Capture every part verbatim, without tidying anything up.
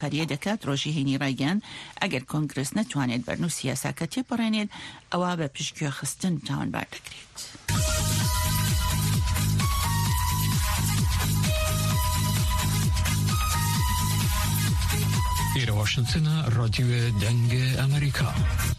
پەریە دەکات ڕۆژی هێنی ڕایگەیان ئەگەر کۆنگرس نەتوانێت بەرن و سیاساکە تێپەڕێنێت ئەوە بە پشتگوێ خستن تاوانبار دەکرێت. إلى واشنطن راديو دنگ أمريكا.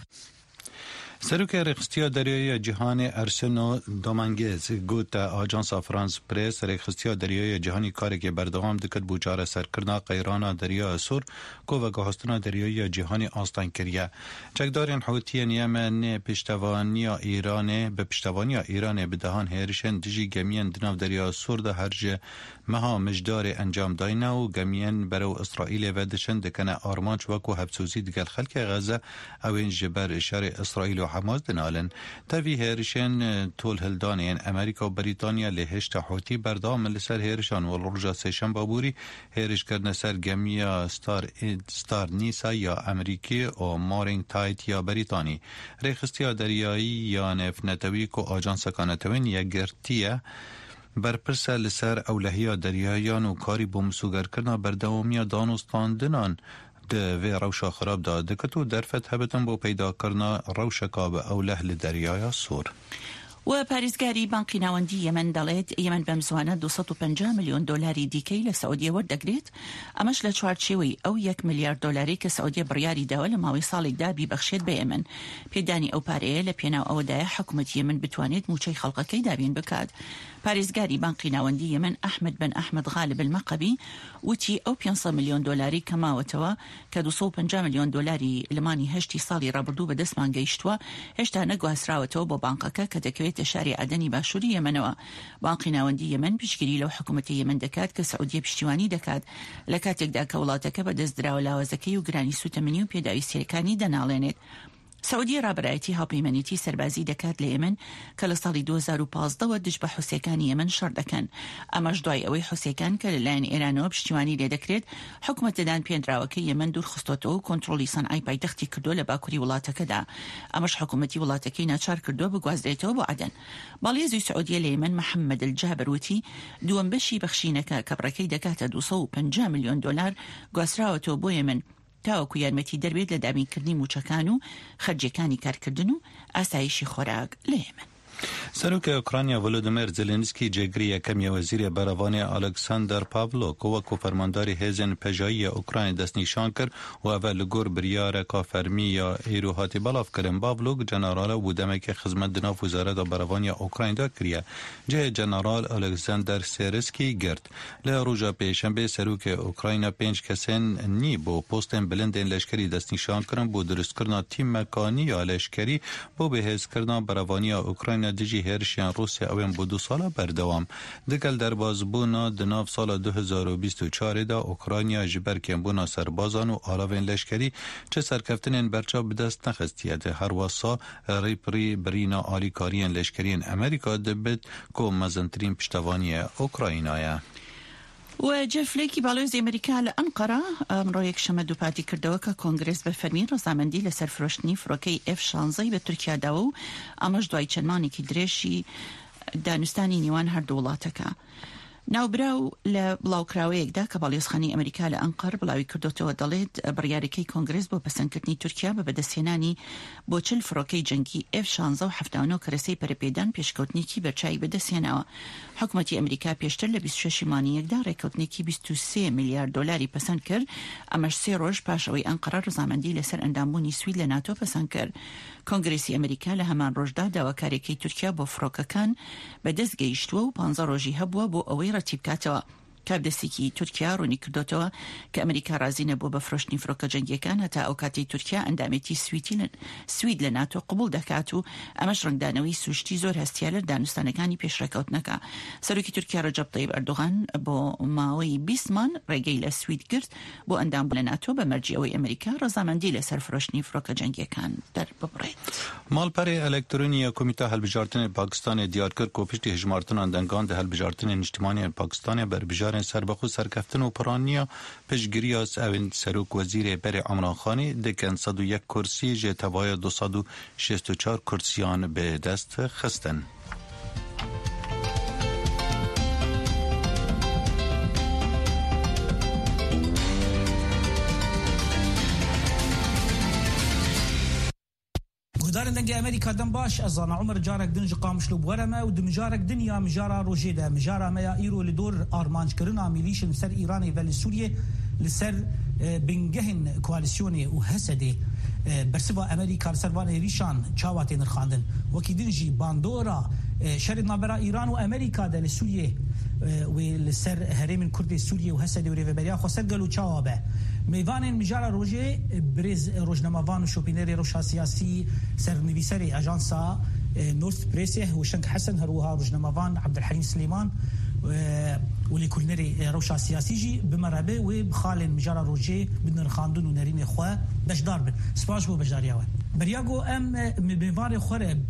سروک رخصتیا دریایی جهانی ارسنو دومانگیز گوت آژانس فرانس پرس رخصتیا دریایی جهانی کاری که بردوام دکت بوچار سرکرنا قیرانا دریا سور کو و گهستنا دریایی جهانی آستان کریه چکدارین حوتیان یمن پشتوانی ایران به پشتوانی ایران به دهان هرشن دجی گمین دناو دریا سور ده هرج مها مجدار انجام داینا و گمین برو اسرائیل و دشن دکنه آرمانچ وکو حبسوزی دگل خلق غزه اوین جبر اشار اسرائیل و حماس دنالن تاوی هرشن طول هلدانین امریکا و بریتانیا لهشت حوتی بردام لسر هرشان و رجا سیشن بابوری هرش کردن سر گمیا ستار ستار نیسا یا امریکی و مارینگ تایت یا بریتانی ریخستیا دریایی یا نفنتوی کو آجانس کانتوین یا گرتیه برپرسه لسر اولهیا دریایان و کاری بومسوگر کرنا بردوامیا دانستاندنان ده و روشا خراب داده که تو درفت هبتن با پیدا کرنا روشکا به اوله لدریای سور. و پاریزگاری بانکی ناوەندی یەمەن دەڵێت یەمەن بەمزوانە دووسەد و پەنجا ملیۆن دۆلاری دیکەی لە سعودیە وەردەگرێت ئەمەش لە چوارچێوەی ئەو یەک ملیارد دۆلاری کە سعودیە بڕیاری داوە لە ماوەی ساڵێکدا بیبەخشێت بە یەمەن. پێدانی ئەو پارەیە لە پێناو ئەوەدایە حکوومەتی یەمەن بتوانێت موچەی خەڵقەکەی دابین بکات. پاریزگاری بانکی ناوەندی یەمەن ئەحمەد بن ئەحمەد غالب المەقەبی وتی ئەو پێنجسەد ملیۆن دۆلاری کەماوەتەوە کە دووسەد و پەنجا ملیۆن دۆلاری لەمانی هەشتی ساڵی ڕابردوو بەدەستمان گەیشتووە هێشتا نەگواسراوەتەوە بۆ بانکەکە کە دەکەوێتە شاری عەدەنی باشووری یەمەنەوە. بانقی ناوەندی یەمەن پشتگیری لەو حکوومەتی یەمەن دەکات کە سعودیە پشتیوانی دەکات لە کاتێکدا کە وڵاتەکە بەدەست دراوە لاوازەکەی و گرانی سوتەمەنی و پێداوی سیرەکانی دەناڵێنێت. سعودیە ڕابەرایەتی هاوپەیمانیتی سەربازی دەکات لە یەمەن کە لە ساڵی دوو هەزار و پانزدەوە دژ بە حوسیەکانی یەمەن شەڕ دەکەن. ئەمەش دوای ئەوەی حوسیەکان کە لەلایەن ئێرانەوە پشتیوانی لێ دەکرێت حکوومەتەدان پێنراوەکە یەمەن دوور خستۆتەوە و کۆنتڕۆلی سەنعای پایتەختی کردووە لە باکووری وڵاتەکەدا. ئەمەش حکوومەتی وڵاتەکەی ناچار کردووە بگوازرێتەوە بۆ عەدەن. باڵێزی سعودیە لە یەمەن محەممەد الجابر وتی دووەم بەشی بەخشینەکە کە بڕەکەی دەکاتە دووسەد و پەنجا ملیۆن دۆلار گواسراوەتەوە بۆ یەمەن تاوەکو یارمەتی دەربێت لە دابینکردنی موچەکان و خەرجیەکانی کارکردن و ئاسایشی خۆراک لە یەمەن. سروک اوکراینیا ولودیمیر زلنسکی جگری کمی وزیر براوانی الکساندر پاولوک و کو فرمانداری هزن پژایی اوکراین دست نشان کرد و اول گور بریار کافرمی یا ایروهاتی بلاف کردن. پاولوک جنرال بودمه که خدمت دناف وزارت براوانی اوکراین دا کریه جه جنرال الکساندر سیرسکی گرد له روزا پیشنبه سروک اوکراین پنج کسین نی بو پستن بلندن لشکری دست نشان کردن بو درست کردن تیم مکانی یا لشکری بو بهز کردن براوانی اوکراین دجی هرشیان روسیا اوین بو دو سالا بردوام دگل در بازبونا دناف سال دو هزار و بیست و چهار دا اوکراینیا جبر کمبونا سربازان و آلاوین لشکری چه سرکفتنین برچا بدست نخستیت هر واسا ریپری برینا آلی کارین لشکرین امریکا دبت که مزنترین پشتوانی اوکراینایه. و جفلێکی باڵێزی ئەمریکا لە ئەنقەرە ئەمڕۆ یەکشەمە دووپاتی کردەوە کە کۆنگرس بە فەرمی ڕەزامەندی لەسەر فرۆشتنی فڕۆکەی ئێف شانزەی بە تورکیاداوە و ئەمەش دوای چەند مانێکی درێژی دانوستانی نیوان هەردوو وڵاتەکە. ناوبراو لە بڵاوکراوەیەکدا کە باڵێزخانی ئەمریکا لە ئەنقەر بڵاوی کردوتەوە دەڵێت بڕیارەکەی کۆنگرس بۆ پەسەندکردنی تورکیا بە بەدەستهێنانی بۆ چل فڕۆکەی جەنگی ئێف شانزە و هەفتاد و نۆ کەرەسەی پەرەپێدان پێشکەوتنێکی بەرچایی بەدەستهێناوە. حکوومەتی ئەمریکا پێشتر لە بیست و شەش مانگیەکدا ڕێکەوتنێکی بیست و سێ میلیارد دۆلاری پەسەند کرد. ئەمەش سێ ڕۆژ پاش ئەوەی ئەنقەرە ڕەزامەندی لەسەر ئەندامبوونی سوید لە ناتۆ پەسەند کرد. کۆنگرسی ئەمریکا لە هەمان ڕۆژدا داواکاریەکەی تورکیا بۆ فڕۆکەکان بەدەست گەیشتووە و پانزە ڕۆژی هەبووە بۆ ئەوەی ڕەتیب بکاتەوە. کابدەستێکی تورکیا ڕوونی کردوتەوە کە ئەمریکا رازی نەبووە بە فرۆشتنی فڕۆکە جەنگیەکان هەتا ئەو کاتی تورکیا ئەندامێتی سوید لە ناتۆ قبول دەکات و ئەمەش ڕنگدانەوەی سوشتی زۆر هەستیا لە دانوستانەکانی پێشڕێکەوتنەکە. سەرۆکی تورکیا ڕەجەب طەیب ئەردوغان بۆ ماوەی بیست مان ڕێگەی لە سوید کرد بۆ ئەندامبوون لە ناتۆ بە مەرجێەوەی ئەمریکا ڕەزامەندی لەسەر فرۆشتنی فڕۆکە جەنگیەکان دەرببڕێت. ماڵپەرێ ئەلکترۆنیە کۆمیتە هەڵبژاردنی پاکستانی دیار کرد کە پشتی هژمارتنان دەنگان دە هەڵبژاردنی نیشتیمانی پاکستانی بەربژار سربخو سرکفتن و پرانیا پشگیری از اوین سروک وزیر بر عمران خانی دکن صد و یک کرسی جه توای دو صد و شست و چار کرسیان به دست خستن. وهدار دنگي امريكا دم باش ازانا عمر جارك دنج قامش لو بورما ودمجارك دنيا مجارا روجي ده مجارا ما ايرو لدور ارمانج كرنا ميليش لسر ايراني فل سوريا لسر بنجهن كواليسيوني وهسدي برسبا امريكا سربان ريشان چاواتين نرخاندن وكي دنجي باندورا شرط نابرا ايران وامريكا ده لسوريا ولسر هرم كردي سوريا وهسدي وريفبريا خسر قالوا چاوابه میوان مجارا روجه برز روزنامه‌وان و شوپینری روشا سیاسی سرنویسری اجانسا نورث بريسه وشنك حسن هروها روزنامه‌وان عبد الحليم سليمان ولي كولنري روشا سياسي جي بمرابه وبخال مجارا روجه بدنا خاندون ونرين خوا باش داربن سباش بو باش دارياوه برياغو ام ميوان خرب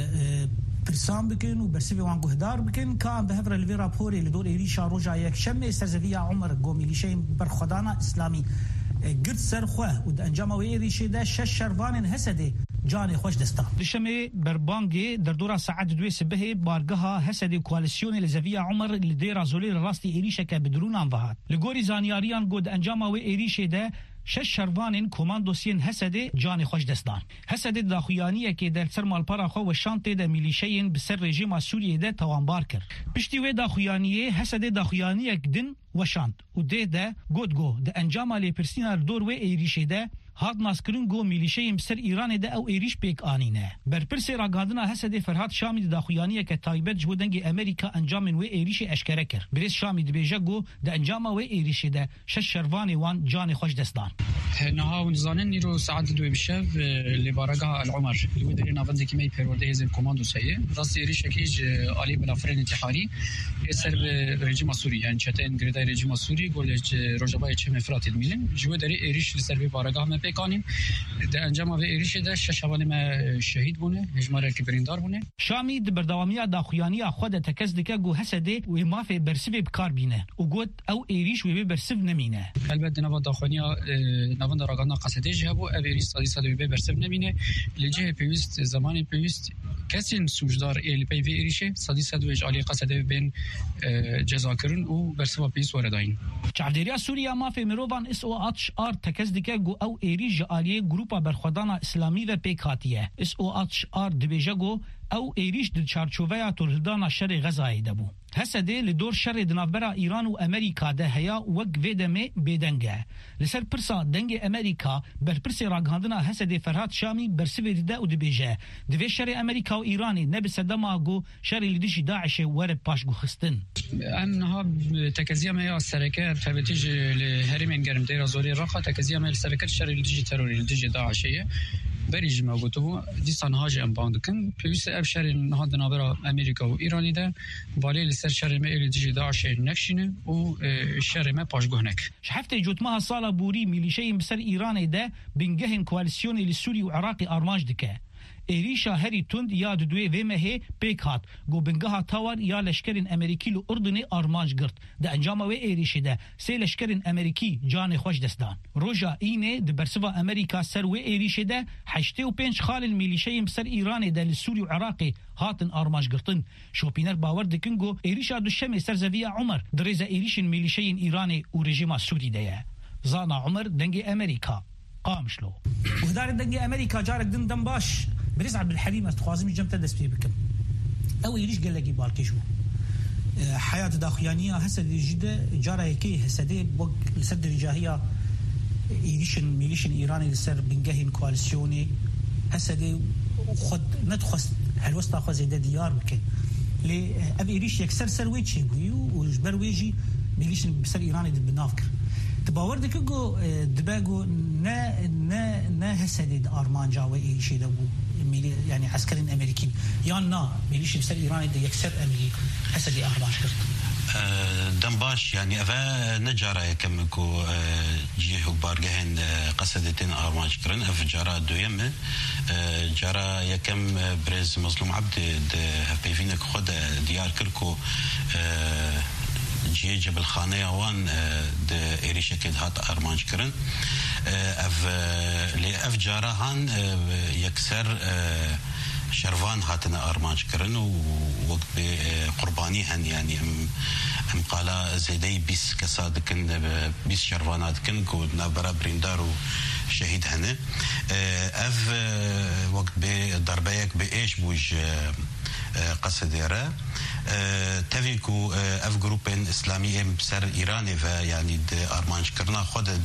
پرسان بکن و برسیوی وان گهدار بکن که به هفر الوی راپوری لدور ایریشا روژا یک شمه سرزوی عمر گومیلیشین برخدانا اسلامی گرد سرخواه و انجام و ایریشی ده شش شروان هسده جان خوش دستا لشمه بربانگی در دورا ساعت دوی سبه بارگها هسده کوالسیون لزوی عمر لدیر زولی راستی ایریشه که بدرون انوهات لگوری زانیاریان گود انجام و ایریشی ده شش شروان کماندوسین هسده جان خوش دستان هسده داخویانیه که در سر مالپارا خو و شانته ده میلیشین بسر رژیم سوریه ده توانبار کرد پشتی و داخویانیه هسده داخویانیه دن و شانت و ده ده گودگو ده انجام لی پرسینا دور و ایریشه ده هاد ناسکرین گو میلیشیم سر ایران ده او ایریش پیک آنینه بر پرس راگاندنا هسده فرهاد شامی داخویانیه که تایبت جودنگ امریکا انجام و ایریش اشکره کرد برس شامی ده بیجه گو ده انجام و ایریش ده شش شروان وان جان خوش دستان نها ونزانن نیرو ساعت دوی بشه لبارگاه العمر دوی دری نافذ کی می پرورده هزم کماندو سایه راست ایریش کیج علی بلافرن انتحاری سر رژیم سوری یعنی چتن گردای رژیم سوری گولج روجبای چه مفرات میلن جو دری ایریش سر بارگاه ما پیکانیم ده انجام و ایریش ده ششوان ما شهید بونه هجماره کی بریندار بونه شامی د برداوامی داخویانی خود تکز دکه گو حسده و مافه برسبه بکار بینه او گوت او ایریش و برسب نمینه البته نوا داخوانیا نوان راگانا قصده جه بو اویری سادی سادی به برسب نمینه لجه پیوست زمانی پیوست کسین سوجدار ال پی وی ایریشه سادی سادی وج علی قصده بین جزا کرن او برسب پیس ورداین چاردریا سوریا مافه مروان اس او اتش ار تکز دکه گو او ایریج علی گروپا برخدانا اسلامی و پیکاتیه اس او اتش ار دبیجه گو او ایریش د چارچوبه تورهدانا شر غزای دبو هسده لدور شر دنافبرا ایران و امریکا ده هيا وق ویدمه بدنگه لسر پرسا دنگ امریکا بر پرسی راگاندنا هسده فرهاد شامی برسوی ده او دبیجه دوی شر امریکا و ایرانی نبسدما گو شر لدیجی داعش ورب پاش گو خستن انها تکزیه ما سرکه فبتیج لهرمین گرم دیر زوری رخا تکزیه ما سرکه شر لدیجی تروری لدیجی داعشیه بریج ما گفتو دیسان هاج ام باندکن پیوست ابشر نها دنابرا امریکا و ایرانی ده بالی لسر شر ما ال دیجی داعش نکشینه و شر ما پاشگونک شحفت جوتما سالا بوری میلیشیم بسر ایران ده بنگهن کوالسیون لسوری و عراقی ارماج دکه ایریشا هری تند یا دوی ومه پیکات گو بنگها تاور یا لشکرین امریکی لو اردنی ارمانج گرت ده انجام و ایریشی ده سی لشکرین امریکی جان خوش دستان روجا اینه ده برسوا امریکا سر و ایریشی ده هشته و پنج خال میلیشیم سر ایران ده لسوری و عراقی هاتن ارمانج گرتن شوپینر باور دکن گو ایریشا دو شمی سر زوی عمر درزا ایریشین میلیشین ایرانی و رژیم سوری ده زانا عمر دنگ امریکا قامشلو وهدار دنگ امریکا جارك دن دن باش بريز عبد الحليم استخوازم جمت دس بي بكم او يريش قال لك بالكشو حياه داخليانيه هسه جده جاره هيك هسه بق لسد رجاهيه يريشن ميليشن ايراني لسر بنجهين كواليسيوني هسه خد ندخس هالوسط اخذ زي ديار بك لي ابي يريش يكسر سرويتشي وجبر ويجي ميليشن بسر ايراني بنافكر تباور دكو دباغو نا نا نا هسدد ارمانجا واي شيء ده يعني عسكريين امريكيين يانا ميليش بسر ايران ده يكسر امريكا هسدي ارمانج كرت دنباش يعني افا نجارة كمكو جيهو بارجهن قصدتين ارمانج كرن اف جارة دويم جارة يكم بريز مظلوم عبد هبيفينك خد ديار كركو جي جبل خانه وان د ایریشه که هات ارمانج کرن اف لی اف جارهان یکسر شروان هاتنا ارمانج کرن و وقت به قربانی هن يعني ام ام قالا زیدی بیس کساد کن بیس شروانات کن کو نبرا بریندارو شهید هنه اف وقت به ضربه یک به ايش بوج قصد يرى تفيكو اف جروبين اسلاميين بسر ايراني و يعني ارمانش كرنا خود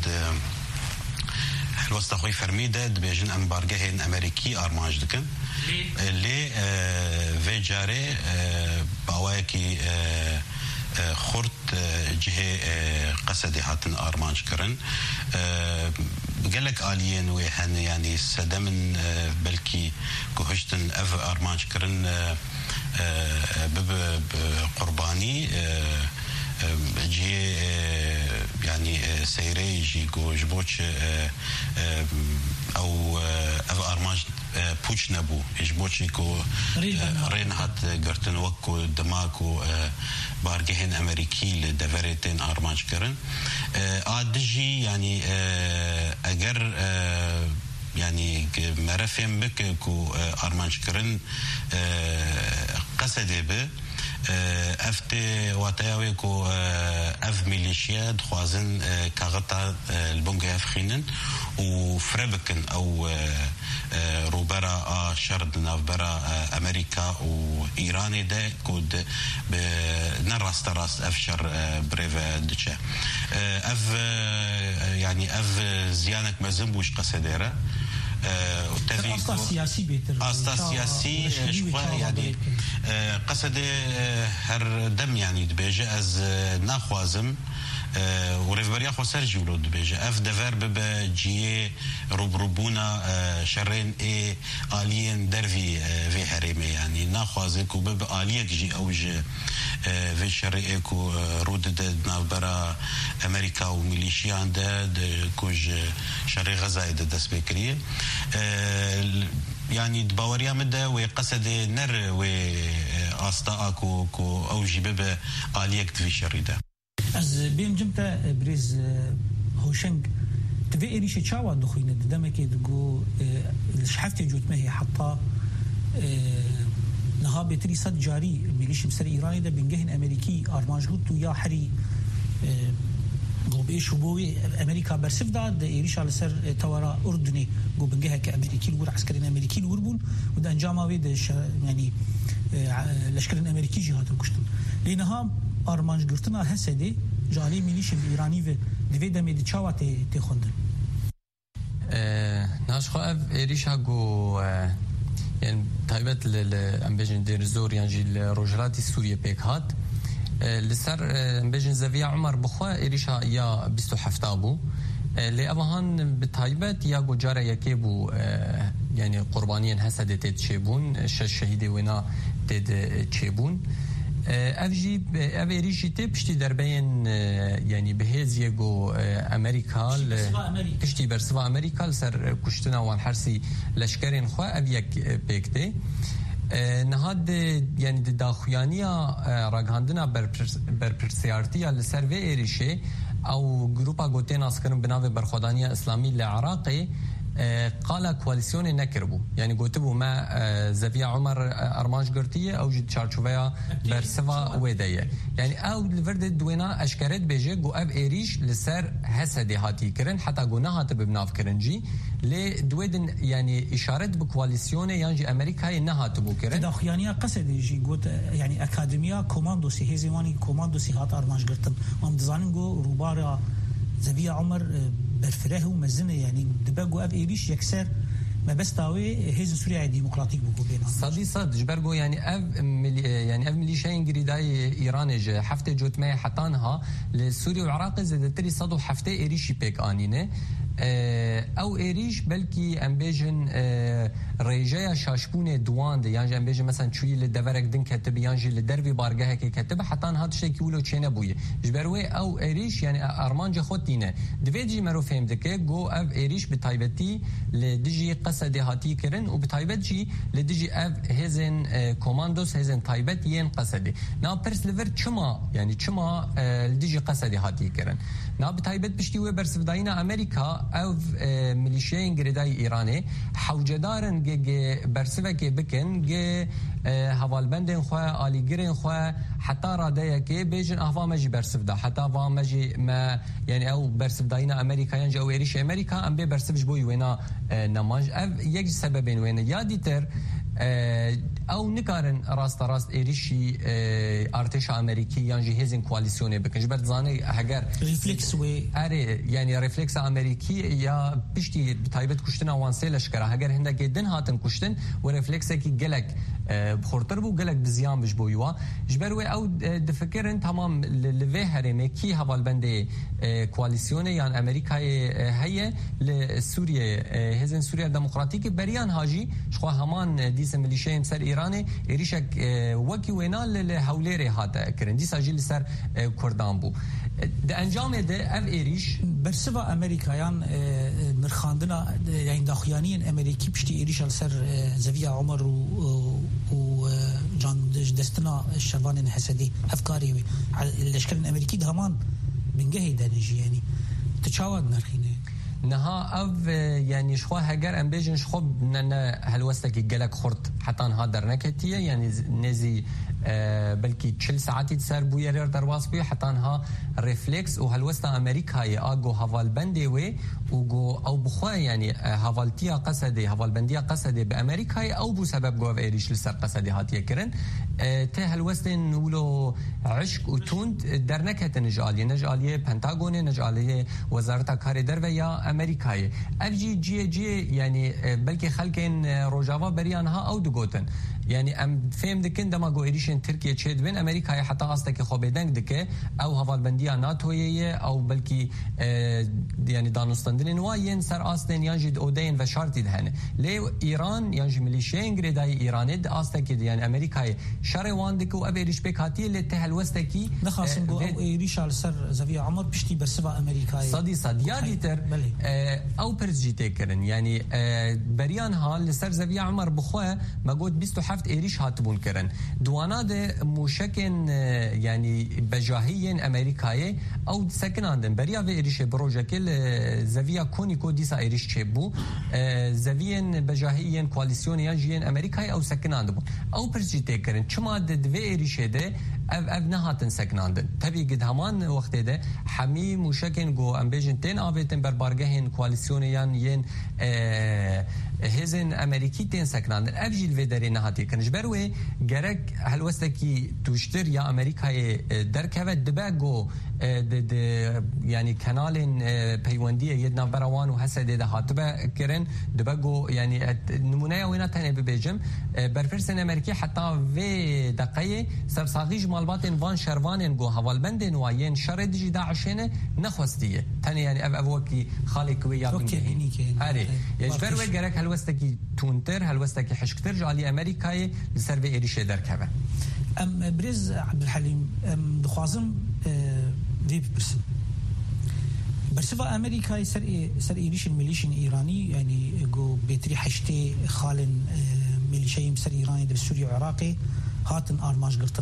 الوسط خوي فرميده بيجن امبارجهن امريكي ارمانج دكن لي في جاري باواكي خورت جهه قصدي هاتن ارمانج كرن قالك آليين ويحن يعني سدمن بلكي كوهشتن اف ارمانج كرن بقرباني جي يعني سيري جي جبوش او اف ارمانج بوش نبو جبوشي كو رين هات قرتن وكو دماكو بارجهن امريكي لدفرتين ارمانج كرن ادجي يعني اگر يعني مرفهم بك كو ارمانج كرن قصدي به افت واتاوي كو اف ميليشيا خوازن كاغتا البونغ افخينن وفربكن او روبرا شرد نافبرا امريكا وايراني ده كود نراست راست افشر بريفا دتشا اف يعني اف زيانك مزنبوش قصديره أستا سياسي بيتر أستا سياسي شوية يعني قصد هر دم يعني دبيجة از ناخوازم وريفبريا خو سرجي ولو دبيجة اف دفر ببا جيه روبروبونا شرين اي آليين درفي في هريمي يعني ناخوازك وببا آليك جي اوج في شري ايكو رود دا برا امريكا وميليشيان دا كوج شري غزاي دا دس بكريه يعني دباوريا مدى وقصد نر واسطاء كو كو اوجي ببا آليك في شري دا از بیم جمتا بريز هوشنگ تبي إيريش تشاوا دخينا دمك يدقو الشحفتي جوت ما هي حتى نها بتري صد جاري ميليش بسر إيراني ده بنجهن أمريكي أرمانج قلتو يا حري قو بإيش وبوي أمريكا برسف داد إيريش على سر توارا أردني قو بنجهها كأمريكي الور عسكرين أمريكي الوربون وده أنجام ويد يعني لشكرين أمريكي جهات الكشتون لأنها أرمانج قرتنا هسدي جاري ميليش الإيراني في دوی دمی دچاوا تی تی خوندن. ناش خو اف ایریش هاگو یعنی تایبت ل امبیجن درزور یعنی لروجراتی سوریه پیک هات لسر امبیجن زویا عمر بخوا ایریشا یا بیست و هفت ابو لأبهان بتایبت یا گجاره یکی بو یعنی قربانیان حسد تید چیبون شش شهیدی وینا تید چیبون افجي افيريشي تبشتي دربين يعني بهز يجو امريكا بشتي برسوا امريكا سر كشتنا وان حرسي لشكرين خوا ابيك بيكتي نهاد يعني داخوانيا راغاندنا برپرسيارتيا لسر في ايريشي او جروبا غوتين اسكرن بناوي برخدانيا اسلامي العراقي قال كواليسيون نكربو يعني قلتبو ما زفيا عمر أرمانج قرتية أو جد شارشوفيا برسفا ويداية يعني أو الفرد دوينا أشكرت بيجي قو أب إيريش لسر هسدي هاتي كرن حتى قونا هات ببناف كرنجي لدويدن يعني إشارت بكواليسيون يعني أمريكا إنها تبو كرن تداخيانيا قصد يجي قلت يعني أكاديميا كوماندوسي هزيواني كوماندوسي هات أرمانج قرتم وهم دزانين قو روبارا زفيا عمر برفره ومزنه يعني دبقوا اب ايبيش يكسر ما بس تاوي هيز سوريا الديمقراطيك بو بينهم صدي صد جبرجو يعني اف ملي يعني اف ميليشيان جريداي ايرانج حفته جوتمه حطانها لسوريا والعراق زاد تري صدو حفته ايريشي بيك انينه او ايريش بلكي امبيجن ريجايا شاشبونه دوان دي يعني امبيجن مثلا شوي لدفرك دين كتب يعني لدربي بارجه هيك كتب حتى هاد شيء كيلو تشينا بويه جبروي او ايريش يعني ارمانج خوتينه دفيجي مرو فهمتك جو اف ايريش بتايبتي لدجي قصدي هاتي كرن وبتايبتي لدجي اف هيزن كوماندوس هيزن تايبت ين قصدي نا بيرس ليفر تشما يعني تشما لدجي قصدي هاتي كرن ناب تایبت پشتی و برسفداینا امریکا او ملیشیین گریدای ایرانی حوجدارن گه برسفه که بکن گه هوالبندن خواه آلیگرین خواه حتی راده که بیجن احوا مجی برسفدا حتی احوا مجی ما یعنی او برسفداینا امریکا یعنی او ایریش امریکا ام بی برسفش بوی وینا نماج او یک سببین وینا یادی تر او نکارن راست راست ایریشی ارتش امریکی یعنی هزین کوalisyonu بکن جبرت زانه هگر رفلکس و اره یعنی رفلکس امریکی یا پشتی تایبت کشتن اوانسه لشکره هگر هنده گدن هاتن کشتن و رفلکس کی گلک بخورتر بو گلک بزیان بش بویوا جبرو او دفکرن تمام لوی هرمه کی حوالبنده کوalisyonu یعنی امریکای هي لسوريا هزن سوريا ديمقراطيكي بريان هاجي شخوا همان ديس ميليشيا سر ايراني اريشك وكي وينال لهوليري هاتا كرن ديس اجي لسر كردان بو ده انجام ده اف ايريش برسوا امريكايان نرخاندنا يعني داخيانين امريكي بشتي ايريش سر زويا عمر و و جان دستنا الشربان حسدي افكاري الاشكال الامريكي ده همان من جهه دنجي يعني تشاود نرخينه نها او يعني شخوا هجر ام بيجن شخو ننا هلوستك جلك خرط حتى هادر نكتيه يعني نزي بلكي تشل ساعات تسر بو يرير درواس بي حتى انها ريفلكس وهلوستا امريكا هي اجو هافال بندي وي وجو او بخوا يعني هافالتيا قصدي هافال بنديا قصدي بامريكا او بو سبب جو ايريش لسر قصدي هاتيه كرن ته هلوستن نولو عشق وتوند درنكه نجاليه نجاليه بنتاغون نجاليه وزاره كاري در يا امريكا اف جي جي جي يعني بلكي خلكن روجافا بريانها او دغوتن يعني ام فهم دكن دما جو ايريشن تركيا تشيد بين امريكا حتى قصدك خو بدنگ دكه او هوالبنديا ناتويه او بلكي يعني دانستندن واين سر اصلن ينجد اودين وشارتي دهن لي ايران ينج ميليشين غريداي ايران د اصلك يعني امريكا شروان دكو ابيريش بكاتي لتهلوستكي نخاصم جو او ايريش على سر زوي عمر بشتي برسوا امريكا صدي صديادي تر او برزجي تكرن يعني بريان هال لسر زوي عمر بخوا ما قد بيستو حفت ايريش هاتبون كرن دوانا ده موشكن يعني بجاهيين امريكاي او سكناندن بريا في ايريش بروجكل زويا كونيكو ديسا ايريش تشبو زويين بجاهيين كواليسيون يجين امريكاي او سكناندن او برزجي تكرن چما ده في ايريش ده اف اف نهاتن سكناندن تبي قد همان وقت ده حمي موشكن جو امبيجن تن اويتن بربارگهن كواليسيونيان ين هزن امريكي تن سكناندن افجيل في دري نهاتي كنج بروي جرك هلوستكي توشتر يا امريكا دركه دباغو د يعني كانالين بيونديه يدنا بروان وهسد ده هاتبه كرن دباغو يعني نمونه وينه تاني ببيجم برفرسن امريكي حتى في دقيه سبساغيج مالباتن فان شروانن جو هوالبندن وين شرد جي داعشنه نخوستيه تاني يعني اف افوكي خالق ويا بنجي هاري يجبر وجرك هلوستكي تونتر هلوستكي حشكتر جالي امريكا لسر في ايريش دركه ام بريز عبد الحليم ام دخوازم دي برسم برسفا امريكا سر سر ايريش الميليشن ايراني يعني جو بيتري حشتي خالن ميليشيم سر ايراني در سوريا وعراقي هاتن ارماج قرطن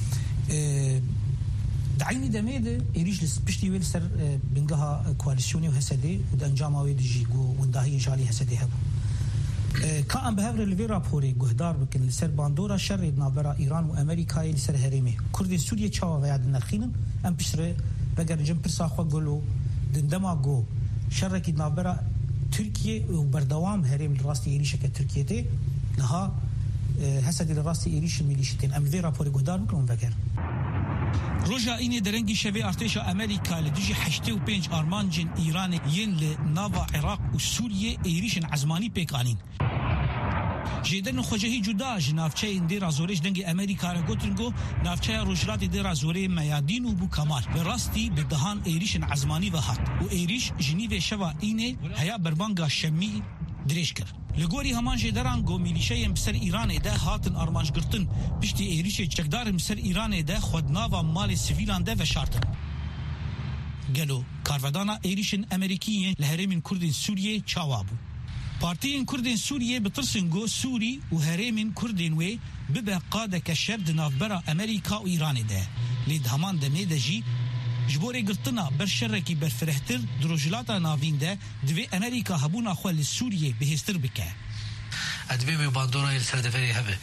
دعيني دميد ايريش لسبشتي ويل سر بنجها كواليسيوني وهسدي ودانجاما ويدجي جو ونداهي جالي هسدي هبو كان بهفر الفي رابوري جهدار بكن لسر باندورا شر نابرا ايران وامريكا لسر هرمي كرد سوريا تشاوا وياد نخينن ام بشر بغر جنب ساخو غلو دندما جو شر كي نابرا تركيا وبردوام هرم الراس ايريش كتركيا دي لها هسد الراس ايريش ميليشتين ام في رابوري جهدار بكن فكر روجا اینی درنگی شوی ارتش امریکا لدیجی هشتاد و پنج آرمانجن ایران ین لناوا عراق و سوریه ایریشن عزمانی پیکانین جدن خوجهی جدا جنافچه اندی رازورش دنگ امریکا را گوترنگو نافچه روجرات دی رازوره میادین و بو کمال به راستی به دهان ایریشن عزمانی و هات و ایریش جنیو شوا اینه هیا بربانگا شمی درش کرد لگوری همان جدران گو میلیشه مسر ایران ده هاتن ارمانج گرتن پشتی ایریش چکدار مسر ایران ده خودنا و مال سیویلان ده و شارتن گلو کارودانا ایریشن امریکیه لهرمین کردین سوریه چاوابو پارتیین کردین سوریه بترسنگو سوری و هرمین کردین وی ببه قاده کشرد نافبرا امریکا و ایران ده لید همان ده میده جی جبوري قرطنا برشركي برفرهتر دروجلاتا نافينده دوي أمريكا هبونا خوال لسوريا بهستر بكا ادبي باندورا السردفري هبه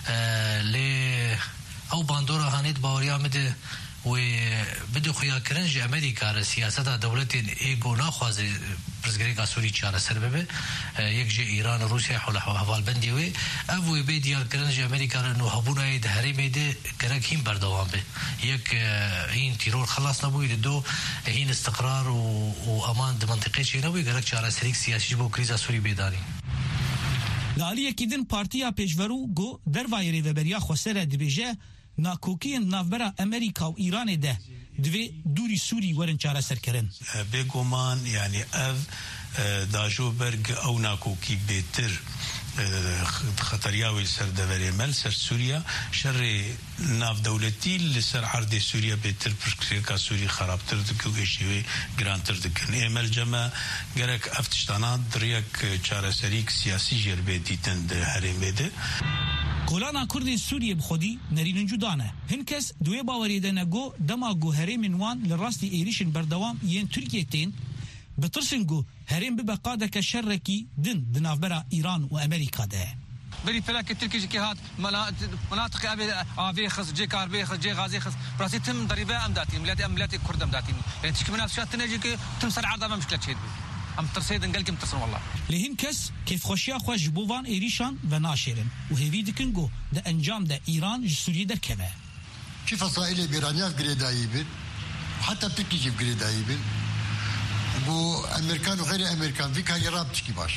ل او باندورا هانيت باوريا مد وبدو خيا كرنج امريكا سياسه دولتين ايجو ناخذ برزغريكا سوري تشار سبب يكجي ايران روسيا حول حوال بندي وي ابو بيديار كرنج امريكا انه هبونا دهري دي كرك هم بردوام به يك هين تيرور خلصنا بو دو هين استقرار وامان منطقه شينوي كرك تشار سريك سياسي بو كريزا سوري بيداري لالیه کدن پارتیا پیشورو گو دروای ریوبریا خوسره دبیجه ناکوکین نافبرا امریکا و ایران ده دوی دوری سوری ورن چاره سرکرن بگومان یعنی اف داجو برگ او ناکوکی بیتر خطرياوي سر دوري مل سر سوريا شر ناف دولتي لسر عرض سوريا بيتر بركا سوري خراب تردكو ايشي جرانتر دكن ايمل جما جرك افتشتانات دريك چاره سريك سياسي جربه ديتن ده هرمده کولانا کردی سوریه بخودی نرین جدانه هنکس دوی باوری دنگو دما گو هرم وان لراستی ایریشن بردوام ین ترکیه تین بترسنگو هرم ببقاده كشركي دن دنافبرا ايران وامريكا ده بري فلاك التركي جهات مناطق ابي افي خص جي كاربي خص جي غازي خص براسي تم ضريبه امداتي ملاتي املاتي كرد امداتي يعني تشكي منافسات تنجي تم سر عرضه ما مشكله شيء ام ترسيد نقلكم ترسن والله لهنكس كيف خوشيا خوش بوفان ايريشان وناشرن وهيفي دكنجو ده انجام ده ايران سوريا دركبه كيف اسرائيل بيرانيا غريدايبن حتى تركي جيب غريدايبن بو امريكان وغير امريكان في كان يراب تشكي باش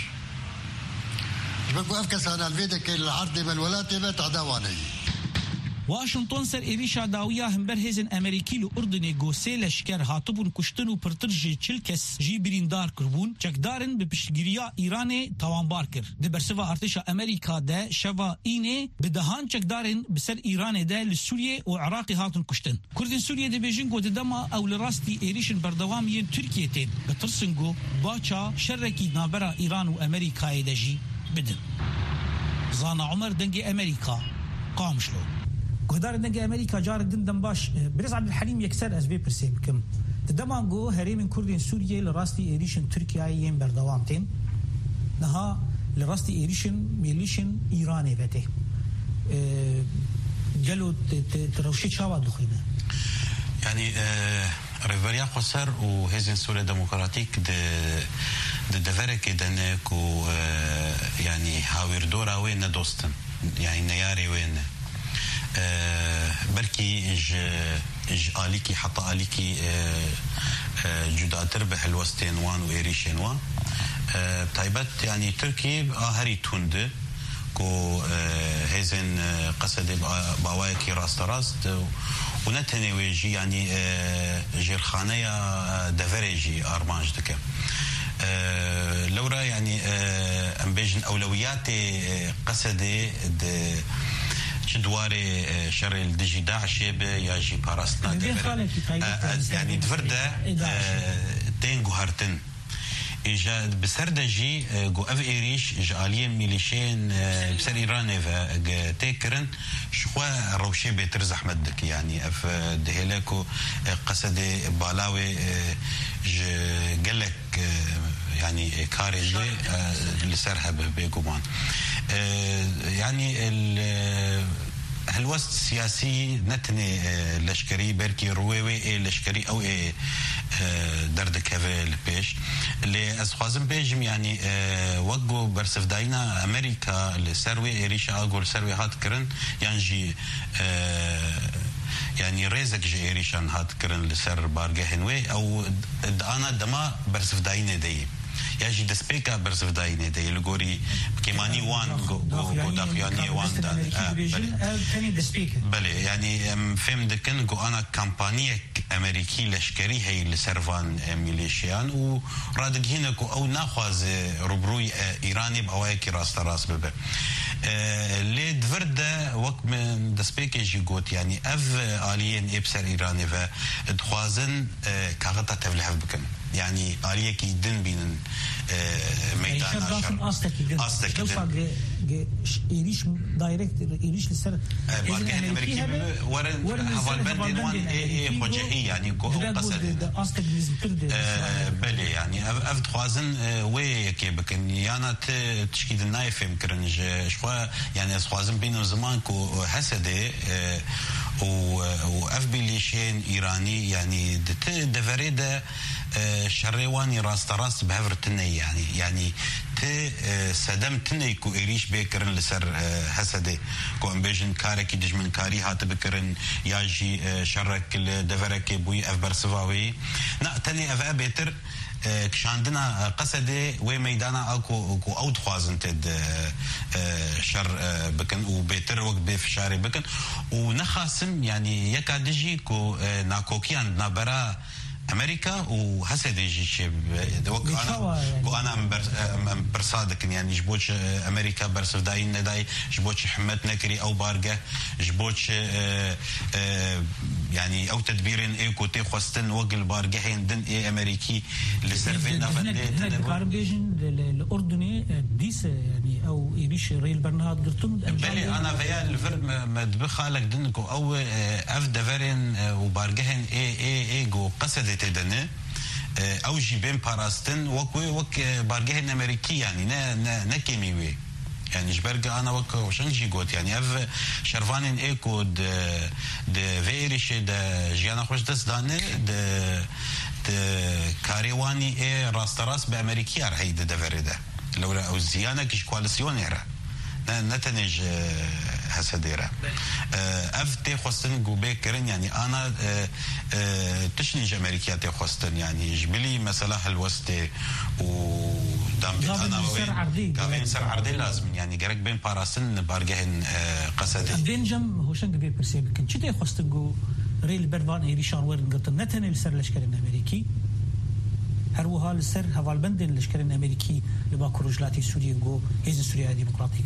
بقوا افكس انا الفيدا كي العرض من الولايات بتاع دواني واشنطن سر إيريشا داويا همبر هزن أمريكي لأردن جوسي لشكر هاتبون كشتنو برترجي تشلكس جي بريندار كربون چكدارن بپشتگیریا ایران توان باركر دبرسوا ارتشا أمريكا ده شوا إيني بدهان چكدارن بسر إيران ده لسوريا وعراقي هاتن كشتن كردن سوريا ده بيجنگو ددما أو لراستي إيريشن بردوام ين تركيا تين بترسنگو باچا شركي نابرا إيران وأمريكا يدجي بدن زانا عمر دنگي أمريكا قامشلو قدار دنگي أمريكا جارك دندن باش برز عبد الحليم يكسر أزبي برسيبكم تدمانگو هريم كردين سوريا لراستي إيريشن تركيا ين بردوامتين نها لراستي إيريشن ميليشن إيراني بته قالوا تروشي شاوا دخينا يعني ريفريا قصر وهزن سوريا ديمقراطيك د د دفرك دنك و يعني هاوير دورا وين دوستن يعني نياري وين بركي اج اج اليكي حتى اليكي جدا تربح الوستين وان وايريشن وان تايبت يعني تركي هاري توند كو هزن قصد باواكي راست راست ونتني ويجي يعني جيرخانيا دفريجي ارمانج دكه لورا يعني ام بيجن اولوياتي قصدي دواري شر الدجي داعش ياجي باراستنا يعني دفرده تين هرتن إجا بسردجي جو أف إيريش جاليين ميليشين بسر إيران تكرن شخوا روشي بيترز أحمد دك يعني أف دهلاكو قصد بالاوي ج قلك يعني كاري اللي لسرها بيجومان يعني ال هالوسط السياسي نتني لشكري بركي رويوي لشكري او دردك هذا البيش اللي اسخازم بيجم يعني وقو برسف داينا امريكا لسروي ايريشا اقول سروي هات كرن يعني يعني ريزك جي ايريشان هات كرن لسر بارجهنوي او انا دما برسف داينا دي ياجي دسبيكا برسف داينه دي الجوري كيماني وان جو جو داخياني وان بلي يعني فهم دكن جو انا كامبانيه امريكي لشكري هي لسرفان ميليشيان ورادق هنا كو او ناخذ ربروي ايراني بوايكي راس راس ببه لي دفرده وقت من دسبيكا جي جوت يعني اف اليين ابسر ايراني ف دخوازن كاغتا تفلح بكم يعني آلية كي دن بين ميدان داشن استکی استکی ایریش دایرکت ایریش لسر بارگه امریکی ورن حوال بندین وان ای خجهی يعني قصد استکی بله يعني افد خوازن وي كي بكن يانا تشكيد النايف يمكن شخوا يعني خوازن بين زمان كو حسده و اف بليشين ايراني يعني دفريده شرواني راست راست بهفر تني يعني يعني ت سدم تني كو إيريش بيكرن لسر حسده كو امبيجن كاركي دجمن كاري هات بكرن ياجي شرك دفرك بوي اف برسفاوي نا تني اف بيتر كشاندنا قصدي وي ميدانا اكو كو اود خوازن تد شر بكن وبيتر وقت بفشاري بكن ونخاسن يعني يكادجي كو ناكوكيان نابرا امريكا وهسه يجي شيء انا وانا ام برصادك يعني جبوش امريكا برصف داين نداي جبوش حمد نكري او بارقه جبوش يعني او تدبيرين اي كوتي خوستن وقل بارقهين دن اي امريكي لسرفين هناك كاربيجن الاردني ديس يعني او يبيش ريل برنهاد قلتم بلي انا فيا الفرم مدبخ لك دنكو او اف دفرين وبارقهين اي اي اي جو قصدت تدنه او جيبين باراستن وكوي وك بارجهن امريكي يعني نا نا نكيميوي يعني جبرجا انا وك وشنجي قوت يعني اف شرفانين ايكو د د فيريش د جيانا خوش دسدانه د د كاريواني اي راست راس بامريكي هي د دفرده لو او زيانا كش كواليسيون يرا نتنج هسديره اف تي خوستن جوبي كرن يعني انا تشنج امريكا تي خوستن يعني جبلي مثلا الوسط و دام انا وين كافين سر عرضي لازم يعني جرك بين باراسن بارجهن قصدي بين جم هوشن جبي برسيب كن تشتي خوستن جو ريل بردان ايريشان ورن قلت نتن السر لشكل الامريكي هروها السر هفالبندن لشكل الامريكي لباكو رجلاتي سوريا جو هيز سوريا ديمقراطيه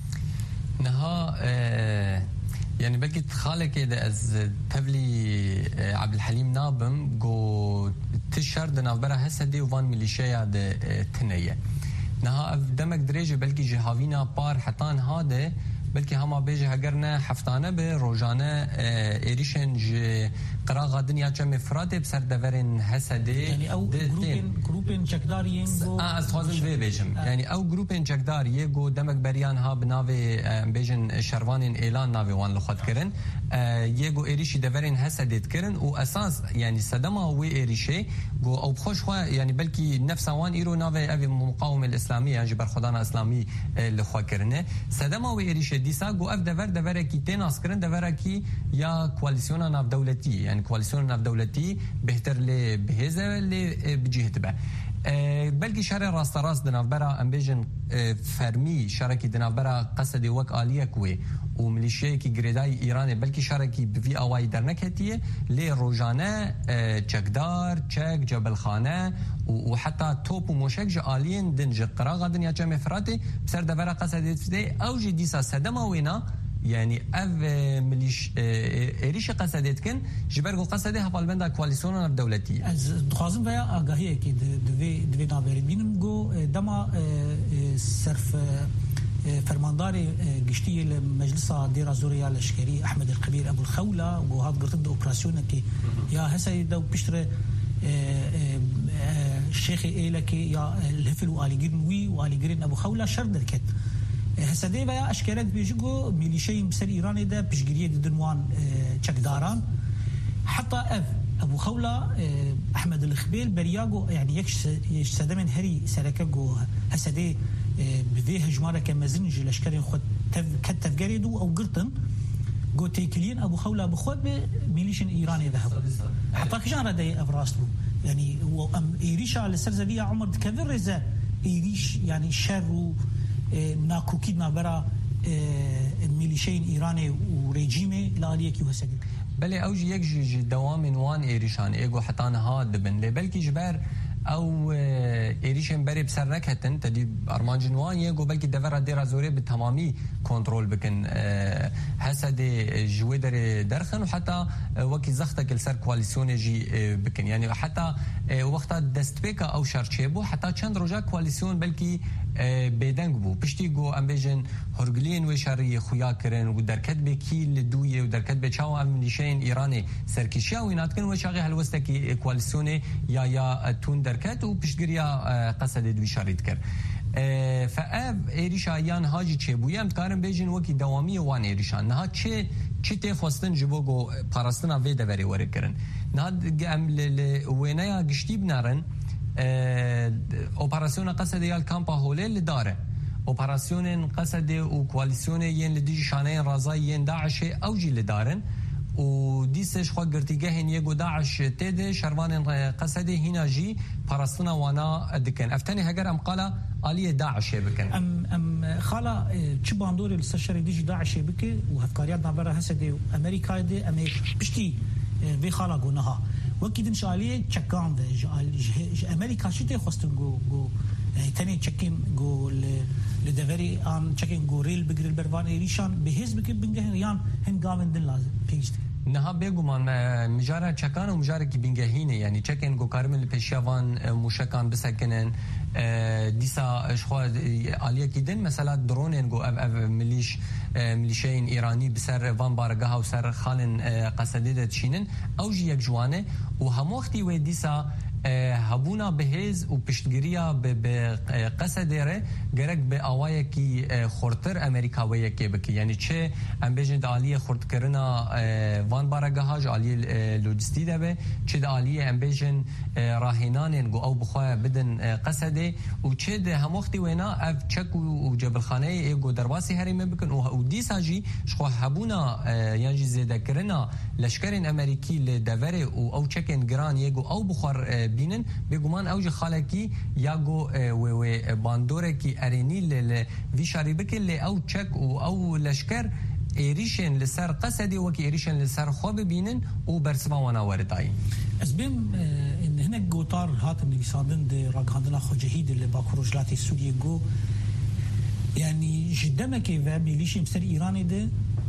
نها آه يعني بلكي تخالك كده از تبلي آه عبد الحليم نابم جو تشهر دنا برا هسدي وفان ميليشيا د آه تنيه نها دمك دريجه بلكي جهاوينا بار حتان هذا بلكي هما بيجي هجرنا حفتانه بروجانه آه ايريشن ج قراغه دنيا كم فرات بسر دفرن هسدي يعني او جروبين جروبين جكداريين جو اه استاذن في بيجم آه. يعني او جروبين جكدار يجو دمك بريان ها بنافي آه بيجن شروانين اعلان نافي وان لخد كرن آه يجو ايريشي دفرن هسدي كرن واساس يعني صدمه هو ايريشي جو او بخوش خوا يعني بلكي نفس وان ايرو نافي ابي المقاومه الاسلاميه يعني جبر خدانا اسلامي آه لخوا كرنه صدمه هو ايريشي ديسا جو اف دفر دفر كي تناس كرن دفر كي يا كواليسيون ناف دولتي يعني كواليسيون ناف دولتي بهتر لي بهزه اللي بجهه تبع أه بلكي شارع راست راست دنافبرا امبيجن أه فرمي شاركي دنافبرا قصدي وك آلية كوي وميليشيا كي جريداي ايراني بلكي شاركي بفي اواي درنك هتيه لي روجانه أه تشكدار تشك جبل خانه وحتى توب وموشك جالين دنج قراغه دنيا جامع فراتي بسر دبرا قصدي تفدي او جي ديسا سدما وينا يعني اف مليش ايريش قصدت كن جبرغو قصده هفالبندا كواليسيون الدولتي از دخازم ويا اگاهي كي دوي دوي نابر بينم جو دما صرف فرمانداري گشتي المجلس ديرا زوريا الاشكري احمد الكبير ابو الخوله وهاد قرطد اوبراسيون كي يا هسه دو بشتر الشيخ ايلكي يا الهفل والي جرنوي والي جرين ابو خوله شردركت هسدي بيا اشكالات بيجو ميليشيا بسر ايران ده بشجريه دنوان تشكداران حتى اف ابو خوله احمد الخبيل برياغو يعني يكش سدمن هري سركجو هسدي بذي هجماره كمزنج الاشكال خد كتف جريدو او قرطن جو تيكلين ابو خوله بخوت ميليشيا ايراني ذهب حتى كجان ردي افراستو يعني هو ام ايريشا على السرزبيه عمر كفرزه ايريش يعني شر ناكوكي نابرا ميليشيا ايراني وريجيمي لاليه كي هسدي بلي اوجي يجي دوام وان ايريشان ايجو حتى انا هاد بن بلكي جبار او ايريشن بري بسرك هتن تدي ارمانجنوان يجو بلكي دفر ديرا زوري بالتمامي كنترول بكن هسدي جويدر درخن وحتى وكي زختك السر كواليسيون جي بكن يعني حتى وقت دستبيكا او شارتشيبو حتى چند روجا كواليسيون بلكي بيدنگ بو پشتی گو ام بیجن هرگلین و شری خویا کرن و درکت به کیل دویه و درکت به چاو ام نشین ایرانی سرکشیا و اینات کن و شاقی هلوسته کی کوالسیون یا یا تون درکت و پشتگیریا قصد دوی شرید کر فاف ایریشایان هاجی چه بویم کارم بیجن وکی دوامی وان ایریشان نه چه چه تفاستن جبوگو پاراستنا وی دوری وری کرن نه ام ل وینایا گشتی بنارن اپراسیون قصد یال کامپا هولل داره اپراسیون قصد و کوالسیون ین لدی شانه رازای ین داعش اوجی لدارن و دیسش خو گرتیگه هنیه گو داعش تد شروان قصد هنا جی پاراستنا وانا دکن افتنی هگر ام قالا علی داعش بکن ام ام خالا چه باندور السشر دیجی داعش بکه و هفکاریات نبره هسد امریکا ده ام بشتی وی خالا گونها وكيد ان شاء الله تشكان امريكا شتي خوستن جو جو تاني تشكين جو لدفري ان تشكين جو ريل بجريل برفان ريشان بهز بك بنجه يان هن قامن دن لازم بيجت نها بيگومان مجاره چکان و مجاره کی بنگهینه یعنی چکن گو کارمل پیشوان مشکان بسکنن دیسا اشخوا عالیه کیدن مثلا درونن گو اف اف ملیش ملیشین ایرانی بسر وان بارگاه و سر خالن قصدیده چینن اوجی یک جوانه و هم وقتی و دیسا هبونا بهز و پشتگیریا به قصد ره گرک به آوای کی خورتر امریکاوی کی بکی یعنی چه ام بجن دالی خورت کرنا وان بارگاهاج عالی لوجستی ده چه دالی ام بجن راهنان گو او بخوا بدن قصده و چه ده هم وقتی وینا اف چک و جبل خانه ایگو درواسی هریم بکن و دیساجی شخو هبونا یعنی زیاده کرنا لشکر امریکی لدوره و او چکن گران یگو او بخور بینن بگمان اوج خالکی یا گو و و باندوره کی ارینی ل وی شریبک ل او چک و او لشکر ایریشن لسر قصدی و کی ایریشن لسر خوب بینن و برسما وانا وردای از بیم ان هنا گوتار هات نگساندن د راگاندنا خجهید ل باکروجلات سوریه گو یعنی جدما کی و ملیشی مستر ایرانی ده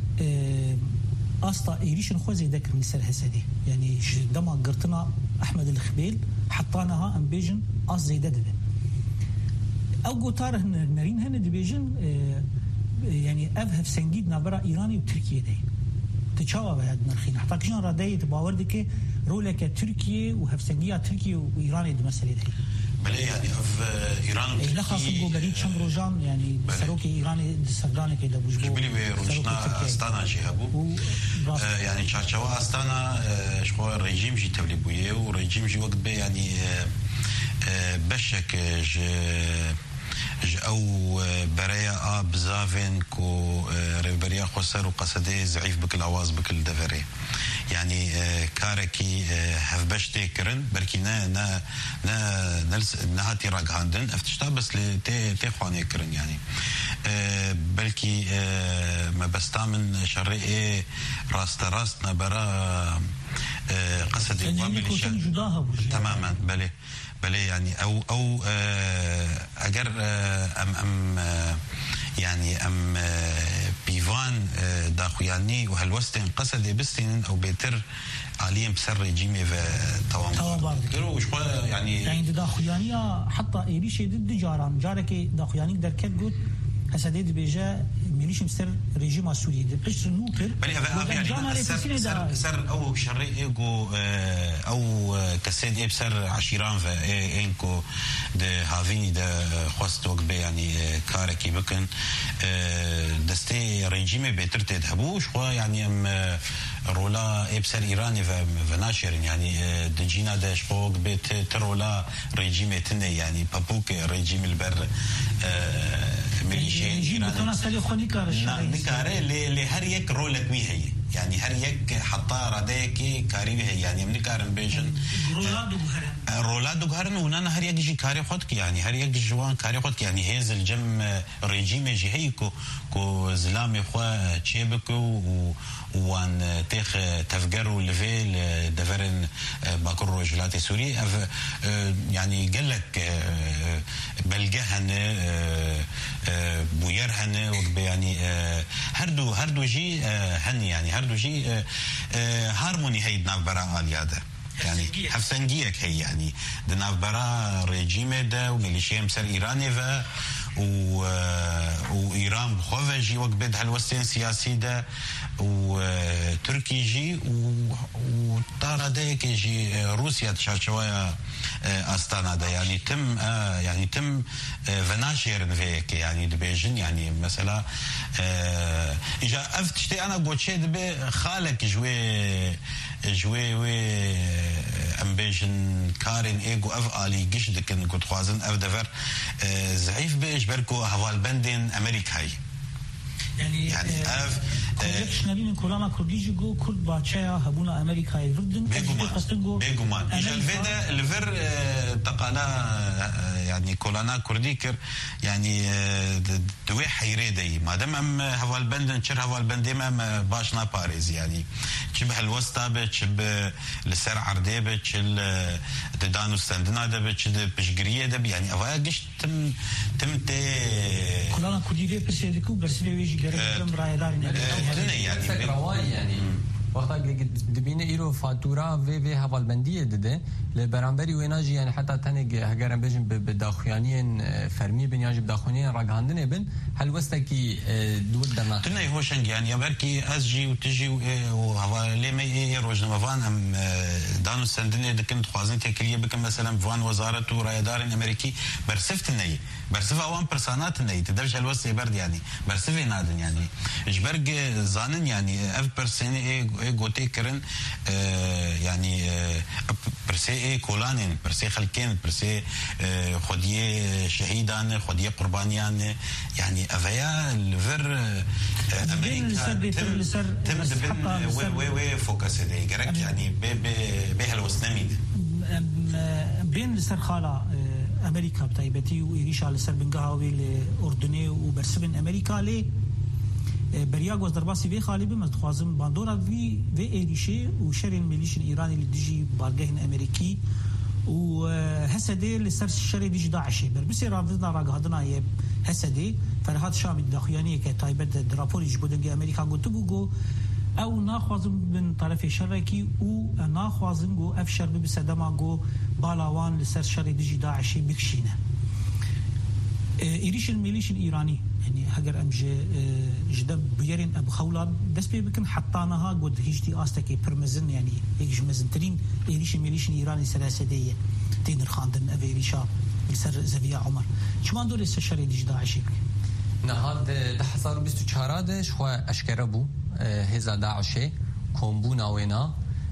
أسطا إيريشن خوزي ذكر من سر هسدي يعني دما قرتنا أحمد الخبيل حطاناها أم بيجن أص زي ددبه أو قطار هن نرين هن دبيجن يعني أفهف سنجيد نبرا إيراني وتركيا دي تشاوا بعد نرخين حتى كشان رداية باوردك رولك تركيا وهفسنجية تركيا وإيراني دمسلي دي بله يعني اف ايران و تركيا لخاص بو بريد شمروجان يعني سروكي ايراني سرداني كده بوجبو بلي روشنا استانا جهبو يعني چارچوا استانا شخو رژیم جي تبليبويه و رژیم جي وقت به يعني بشك ج او برايا اب زافن كو ريبريا خسر وقصدي زعيف بكل اواز بكل دفري يعني كاركي هفبشتي كرن بركي نا نا نا نلس نهاتي راق هاندن افتشتا بس لتي تي خواني كرن يعني بلكي ما بستامن شرعي راست راست نبرا قصدي تماما بلي بلي يعني او او اگر ام ام يعني ام بيفان داخوياني وهالوستن قصدي بستين او بيتر عاليا بسر رجيمي في توام كيلو شو يعني يعني داخويانية حتى ايريش ضد جاران جارك داخوياني دركت قلت هسديد بيجا ميليش مستر ريجيم سوري ده بس نوكر بلي يعني سر سر سر او شري ايجو او كسيد ايه بسر عشيران في انكو ده هافيني ده خواست وقت يعني كاركي بكن دستي ريجيمي بيترت تذهبوش خو يعني ام رولا ايه بسر ايراني فناشر يعني دجينا ده شوق بيت ترولا ريجيمي تني يعني بابوك ريجيم البر ميليشين ايراني نكاره اللي هر يك رولك وي هي يعني هر يك حطا رديك كاري هي يعني من كارن بيجن رولادو غهرن رولادو غهرن ونانا هر يك جي كاري خدك يعني هر يك جوان كاري خدك يعني هيز الجم ريجيم جي هيكو كو زلامي خوا تشيبكو وان تيخ تفجروا لفيل دفرن باكر رجلات سوري يعني قال لك بلجهن بويرهن يعني هردو هردو جي هن يعني هردو جي هارموني هي دناف برا الياده يعني حفسنجيك هي يعني دناف برا ريجيم ده وميليشيا مسر ايراني و و وإيران بخوفة جي وقت بدها الوسين سياسي ده وتركي جي وطارة ديك يجي روسيا تشاشوايا أستانا ده يعني تم يعني تم فناشير فيك يعني دبيجن يعني مثلا إجا أفتشتي أنا بوتشي دبي خالك جوي جوي وي امبيشن كارين ايجو اف الي جيش دكن كنت خوازن اف دفر زعيف بيش بركو هوال بندين امريكاي يعني يعني اف كولكشنالين كولانا كرديجو كرد باتشايا هبونا امريكاي فردن بيجومان بيجومان اجا الفيدا الفر تقالا يعني كولانا كرديكر يعني دوي حيريدي ما دام ام هوال بندن شر هوال بنديما باشنا باريس يعني شبه الوسطى بتشب لسر عردي بتشل تدانو ستاندنا ده بتشد بشجريه ده يعني افاقش تم تم تي كولانا كرديجو برسيدكو برسيدويجي غير رايدارين يعني يعني وقتا دبینه ایرو فاتورا و و حوالبندی داده لبرانبری ویناجی يعني حتى تاني هجرن بيجن بداخوانين فرمي بنياج بداخوانين راجعندن بن هل وستكي دول دنا تني هوشنج يعني بركي اسجي وتجي وحوالي ما يروج نمفان ام دانو سندني دكن خوازن تكريه بكم مثلا فان وزاره رايدار امريكي برسفت الني برسف اوان برسانات الني تدرج الوسط برد يعني برسف نادن يعني اجبرج زانن يعني اف برسني اي غوتي كرن يعني برسي اي كولانين برسي خلكين برسي خديه شهيدان خديه قربانيان يعني افيا الفر امريكا تم تم وي وي فوكس دي غيرك يعني به الوسنمي بين لسر خالا امريكا بتايبتي وإيريشا لسر بنقاوي الاردني وبرسبن امريكا لي برياغ وز درباسي في خالي بما تخوازم باندورا في في ايريشي وشري الميليشن الايراني اللي ديجي بارجهن امريكي وهسدي لسر شري ديجي داعشي بربسي رافضنا راغادنا يب هسدي فرهاد شامي داخيانيه كتايبت درابوري جبودنجي امريكا قلتو او ناخوازم من طرف شركي و ناخوازم جو افشر بسدما جو بالاوان لسر شري ديجي داعشي بكشينه ايريش الميليشن الايراني يعني هجر امج جدب بيرين ابو خولان دس بي بكن حطاناها قد هيجتي استكي برمزن يعني هيك مزنترين ايريش الميليشن الايراني سلاسديه تين خاندن افيريشا لسر زفيا عمر شمان دول لسر شري ديجي داعشي نهاد ده حصار بيستو چهارده شخوا اشکربو هزا داعشه کومبو ناوینا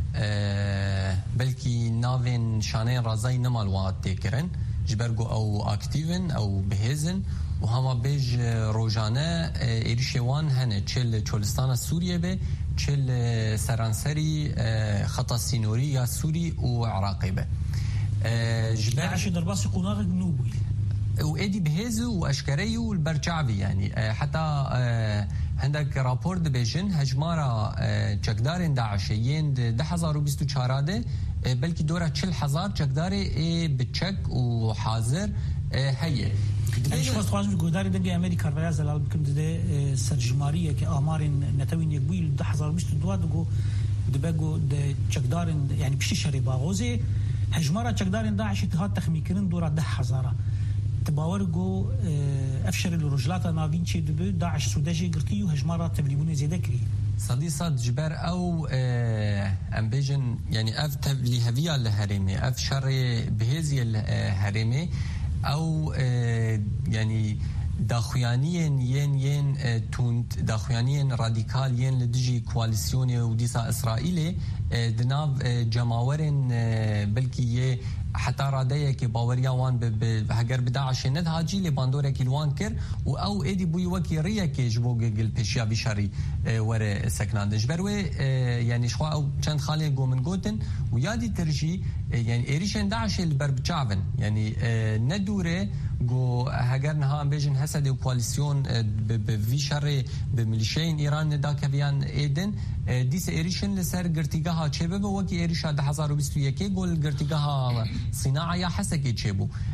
بلکی ناوین شانه رازای نمال واد تکرن جبرگو او اکتیون او بهزن و هما بیج روزانه ایریشوان هنه چل چولستان سوریه به چل سرانسری خط سینوری یا سوری و عراقی به جبر عشان درباس قناغ جنوبي وادي بهزو واشكري والبرجعبي يعني حتى عندك رابور دبيجن هجمارا چکدارین داعشیین ده هزار و بیست و چهار بلکه دورا چل هزار چکداری بچک و حاضر هیه ايش واسط خواجم جوداري دنجي امريكا ريا زلال بكم ده سرجماريه كامارين نتوين يقبيل ده هزار بيست دوادغو دبغو ده چکدارین يعني بشي شري باغوزي هجمارا چکدارین داعش اتحاد تخميكرن دورا ده هزار تباورجو افشر الرجلات نافين شي دبي داعش سوداجي قرتي وهجمارا تبليبون زياده كري صديصات جبر او امبيجن يعني اف لهفيا الهرمي اف شر بهزي الهرمي او يعني داخوانيين ين ين تونت داخوانيين راديكال ين لدجي كواليسيوني وديسا اسرائيلي دناف جماورن بلكي حتى راديه كي باوريا وان بهجر بداعش ند هاجي لي باندورا كيلوان كر او ايدي بوي وكي ريا كي جبو جل بيشيا بشاري ور سكنان دجبروي يعني شخوا او چند خالي جو من جوتن ويادي ترجي يعني ايريشن داعش البربچاون يعني ندوره جو هجر نها بيجن حسد كواليسيون بفي شر بميليشين ايران داكبيان ايدن ديس ايريشن لسر قرتيغها تشبه وكي ايريشا ده هزار و بیست و یک گول قرتيغها صناعه يا حسكي تشبو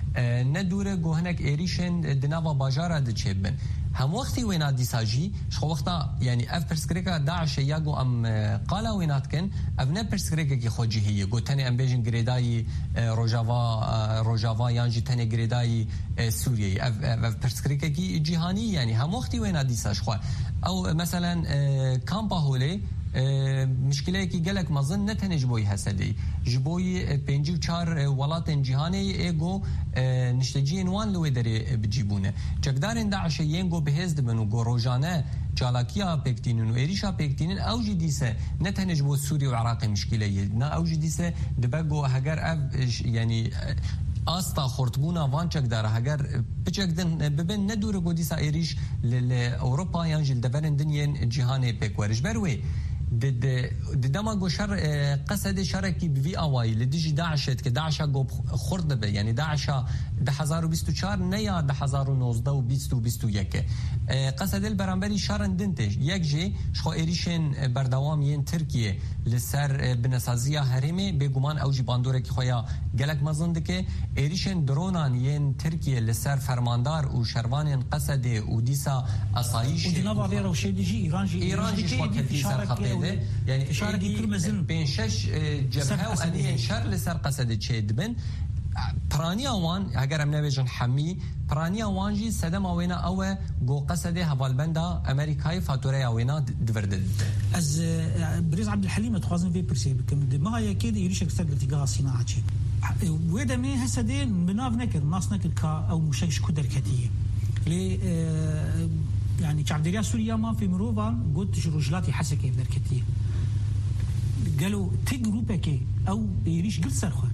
ندوره گوهنک ایریشن دناوا باجارا دچبن هم وقتی وینا دیساجی شو وقتا یعنی اف پرسکریکا داعش یاگو ام قالا وینات کن اف نه پرسکریکا کی خوجی هی گوتنی ام بیجن گریدای روجاوا روجاوا یانجی تنی گریدای سوریه اف اف پرسکریکا کی جهانی یعنی هم وقتی وینا دیساج خو او مثلا کامپا هولی مشكله كي قالك ما ظن نتنج بوي هسدي جبوي بينجي وشار ولات جهاني ايجو نشتجين وان لو دري بجيبونه جقدارن داعش ينجو بهزد منو جو روجانا جالاكيا بيكتينن وإيريشا بيكتينن أو جديسة نتنج بو سوريا وعراق مشكلة نا أو جديسة دبقو هجر أف يعني آستا خورتبونا وانچک داره هگر بچک دن ببین ندور گودیسا ایریش لأوروبا یانجل دبرن دنین جهان پیکورش بروی د د دما گو شر قصد شرکی بی اوای لدیجی داعشت که داعش گو خورده به یعنی داعش ده هزار و بیست و چهار نه یا ده هزار و نوزده و بیست و بیست و یک قصد البرانبری شرن دنتش یک جی شخو ایریشن بردوام ین ترکیه لسر بنسازیا هرمه بگومان اوجی باندوره که خویا گلک مزند که ایریشن درونان ین ترکیه لسر فرماندار و شروان قصد و دیسا اسایش و دینا باوی روشی دیجی ایران جی ایران جی شو کلیسر خطیده يعني اشاره كرمزن بين شش جبهه واني شر لسر قصد تشيد بن برانيا وان اگر ام نبيجن حمي برانيا وانجي سدم وينا او جو قصد هوالبندا امريكاي فاتوريا وينا دفرد از بريز عبد الحليم تخازن في برسي بكم ما هي كده يريش اكثر التقاء صناعه شيء ودا مي هسدين بناف نكر ناس نكر كا او مشكش كدر كتيه لي يعني شعب سوريا ما في مروفان قلت رجلاتي حسكي بركتيه قالوا تجربك او يريش قلت سرخه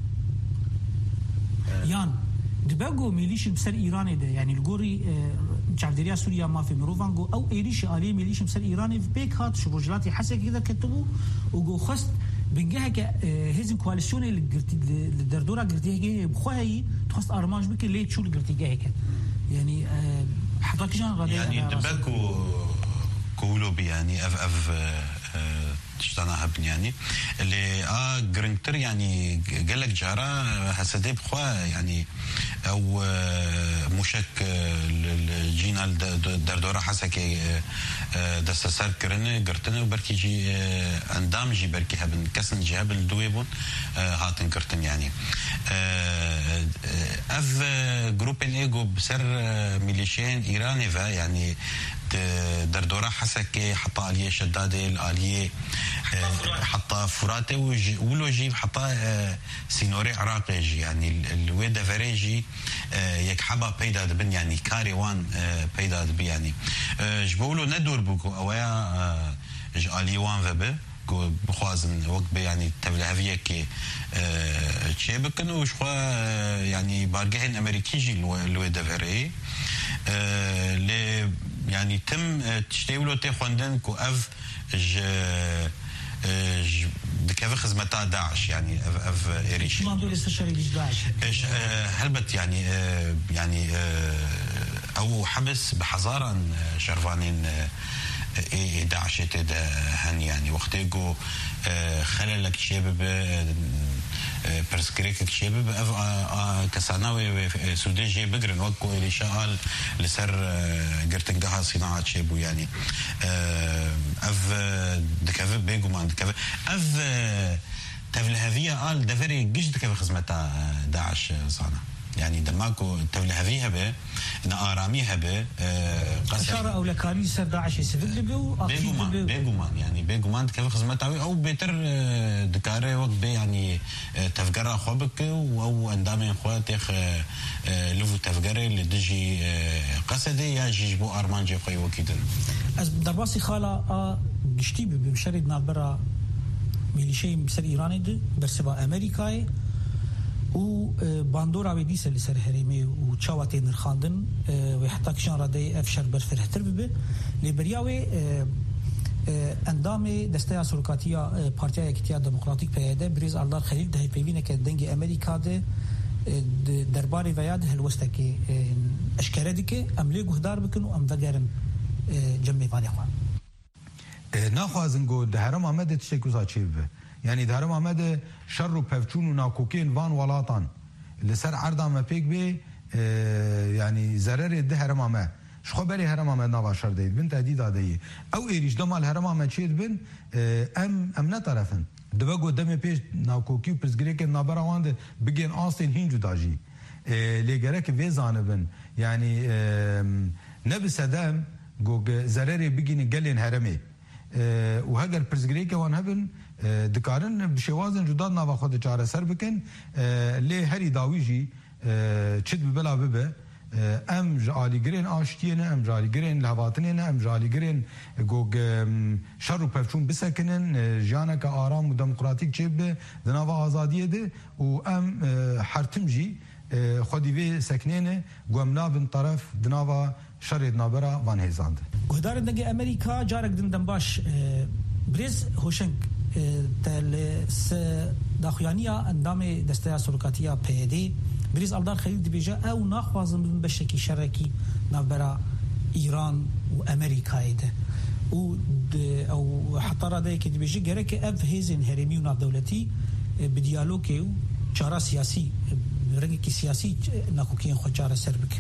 يان دبقوا ميليش بسر ايراني ده يعني الجوري شعب سوريا ما في مروفان جو او يريش عليه ميليش بسر ايراني في بيك هات رجلاتي حسكي كذا كتبوا وجو خست بنجهك هزم كواليسيون اللي الدردوره قرتيه بخوهي تخص ارماج بك ليه شو اللي قرتيه هيك يعني حضرتك جان يعني دبكو كولو يعني اف اف تشتنا هبن يعني اللي اه جرنتر يعني قال لك جارة هسدي بخوا يعني او مشك الجينا الدردوره حسكي دستسر كرنه قرتنه وبركي جي اندام جي بركي هبن كسن جهب الدويبون هاتن قرتن يعني اف جروب الايجو بسر ميليشيان ايراني فا يعني دردوره حسكي حتى عليه شداده عليه حتى فراته ولو جيب حتى سينوري عراقي يعني الويدا فريجي يك حبا بيدا دبن يعني كاري وان بيدا دبي يعني جبولو ندور بكو اويا جالي وان فبه كو بخوازن وقت يعني تبلهفيه كي تشيبكن وشخوا يعني بارجهن امريكي جي الويدا فري ل يعني تم تشتيولو تخوندن كو اف ج دكاف خدمة داعش يعني اف اف اريش ما دول استشاري داعش ايش هلبت يعني يعني او حبس بحذارا شرفانين داعش هن يعني وقتيجو خللك شباب برسكريك شباب اف كساناوي سودان جي بقرن وكو اللي شغال لسر قرتنقها صناعه شبو يعني اف دكاف بيجو مان دكاف اف تفلهفيه قال دفري جيش دكاف خدمه داعش صانا يعني دماكو تولهفيها به ان اراميها به اشاره او لكاري سر داعش يسفل به بيجومان بيجومان يعني بيجومان كيف خدمتها او بيتر دكاره وقت بي يعني تفجر خوبك او اندام اخواتك لفو تفجر اللي دجي قصدي يا جيجبو ارمانجي خوي وكيدن از درباسي خاله گشتي بمشرد نابرا ميليشي بسر ايراني ده برسبا امريكاي و باندورا بديس اللي سر هريمي و تشاواتي نرخاندن و حتى كشان رادي افشر برفرهتر ببه لبرياوي اندام دسته سلوكاتيا بارتيا اكتيا ديمقراطيك بيده بريز الله خليل ده بيبينه كدنج امريكا ده درباري وياد هلوستكي اشكره ديك املي گهدار بكنو ام وگرن جمعي فالي خوان ناخوازن گو دهرم احمد تشكو زاچيب يعني دهرم احمد شر و پفچون و ناکوکین وان ولاتان لسر عرضا ما بيك بي يعني زرر ده هرما ما شخو بري هرما ما نباشر ديد بن تهديد هذه او ايريش دمال هرما ما تشيد بن ام ام نطرفن دبگو دم پیش ناوکوکی پرزگری که نابرا واند بگین آستین هینجو داجی لگره که وی زانبن یعنی نبی سدام گو زرری بگین گلین هرمی و هگر پرزگری که وان هبن دکارن بشوازن جدا ناوا خود چاره سر بکن لی هری داویجی چید ببلا ببه ام جالی گرین آشتیه نه ام جالی گرین لحواتنه نه ام جالی گرین گوگ شر و پفچون بسکنن جانا که آرام و دموکراتیک چیب به دناوا آزادیه ده و ام حرتم جی خودی وی سکنینه گومنا بن طرف دناوا شر نابرا وان هیزاند گهدار دنگ امریکا جارک دندن باش بریز هوشنگ تل س داخوانیا اندام دسته سرکاتیا پیدی بریز الدار خلیل دبیجا او ناخوازم من بشکی شرکی نابرا ایران و امریکا ده و او حتی را ده که دبیجا گره که اف هیزن هرمی و ناف دولتی بدیالوگی و چاره سیاسی رنگی که سیاسی ناکوکین خود چاره سر بکن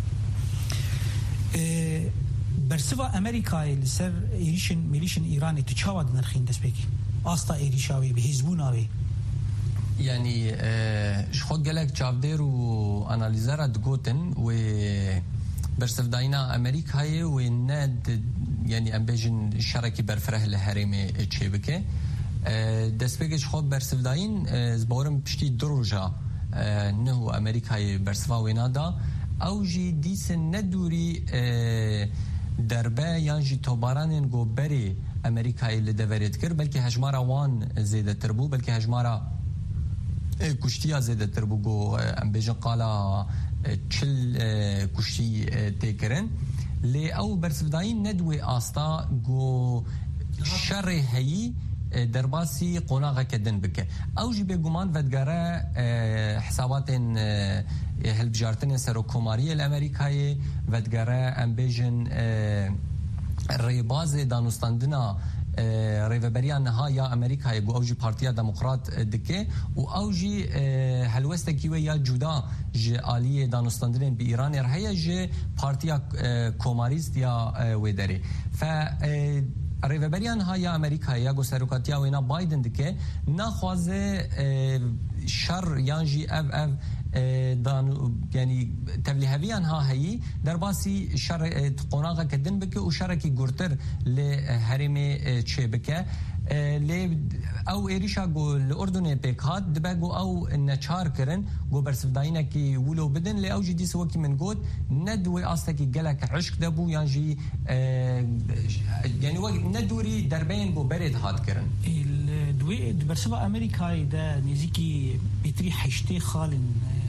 برسوا امریکای لسر ایریشن میلیشن ایرانی تو چاواد نرخین دست بکی آستا ایریشاوی به حزبوناوی يعني شخو قالك جابدير واناليزر دغوتن و برسف داينا امريكا هي وناد يعني امبيجن شركي برفره الهرم تشيبكه دسبيج شخو برسف داين زبورم بشتي دروجا انه امريكا هي برسفا وينادا او جي ديسن ندوري دربه يانجي توباران غوبري امريكا اللي دورت كر بلكي هجمارا وان زياده تربو بلكي هجمارا کشتی زیاده تر بگو ام بیجن قالا چل کشتی تکرن لی او برسفداین ندوی آستا گو شر هی درباسی قناغه کدن بکه او جی بگمان ودگاره حسابات هلبجارتن سروکوماری الامریکایی ودگاره ام بیجن ریباز دانستاندنا ریوبریا نهایا امریکا یگو اوجی پارتیا دموکرات دکه و اوجی هلوسته کیوه یا جدا جالی دانستاندرین به ایران رهیا ج پارتیا کوماریست یا ودری ف ریوبریا نهایا امریکا یا گو سروکاتیا وینا بایدن دکه نخوازه شر یانجی اف اف دان يعني تبليهويان ها هي درباسي شر قناغه كدن بك وشركي غورتر لهرمي تشبكه ل او ايريشا جو الاردن بيكات دباغو او نچار كرن جو برسفداينا كي ولو بدن ل اوجي دي سوكي من جود ندوي استكي جلك عشق دبو يانجي يعني ندوري دربين بو برد هات كرن الدوي برسفا امريكا ده نزيكي بيتري حشتي خالن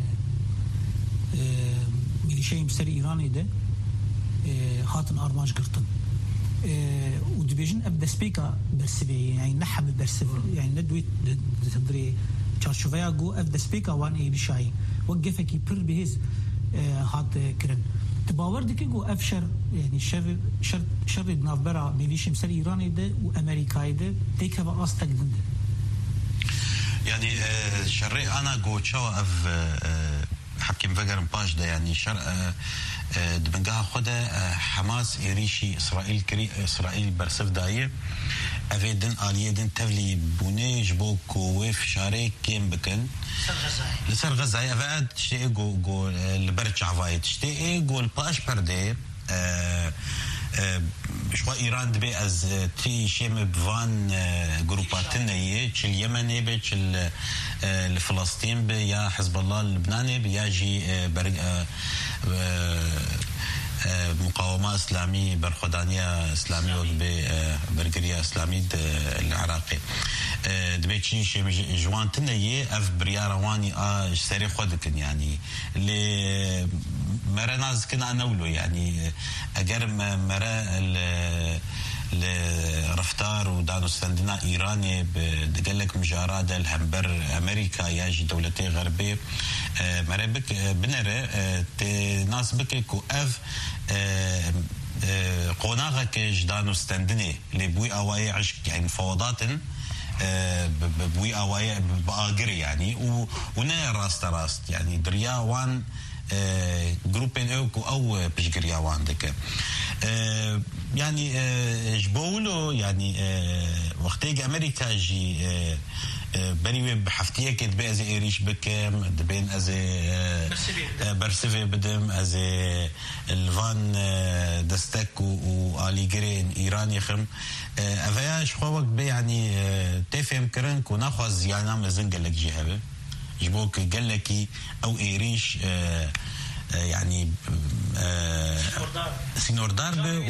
ميليشيا مستر ايراني ده هاتن ارماج قرطن ودبيجن ابدا سبيكا برسبي يعني نحم برسب يعني ندوي تدري تشارشوفيا جو ابدا سبيكا وان اي بشاي وقفك بر بهز هات كرن تباور دك جو افشر يعني شر شر شر نافبرا ميليشيا مستر ايراني ده وامريكاي ده تيك هذا استقدم يعني شري انا جو تشوا اف حكيم فجر باش ده يعني شر دبنجها خده حماس إيريشي إسرائيل كري إسرائيل برسف داية أفيدن آلية دن تولي بونيج بو كويف شارك كيم بكن لسر غزاي أفاد تشتي جو جو البرج عفايد تشتي جو الباش بردي شو إيران دبي از تي شيم بفان جروباتنا يه تشل اليمني بتشل الفلسطين بي يا حزب الله اللبناني بيجي مقاومة إسلامية برخدانية إسلامية وبرجرية إسلامية العراقي دبي تشيش جوان تنية أف بريارواني آه سري خدكن يعني اللي مرة ناز كنا نولو يعني أجر مرة لرفتار ودانو سندنا إيراني بدقلك مجارات الهمبر أمريكا ياجي دولتي غربية مرة بك بنرى ناس بك كو أف قناغة كجدانو سندني اللي بوي أواي عشق يعني فوضات بوي أوايا بآجر يعني ونا راست راست يعني دريا وان جروبين أو أو بشجريا وان دك يعني جبولو يعني وقتي أمريكا جي بريوي بحفتيه كد بأزي إيريش بكم دبين أزي برسفي بدم أزي الفان دستك وآلي جرين إيراني خم أفياش خوك بي يعني تفهم كرن كنا خواز يعني مزن قال لك جهبه جبوك قال لك أو إيريش يعني سينور داربه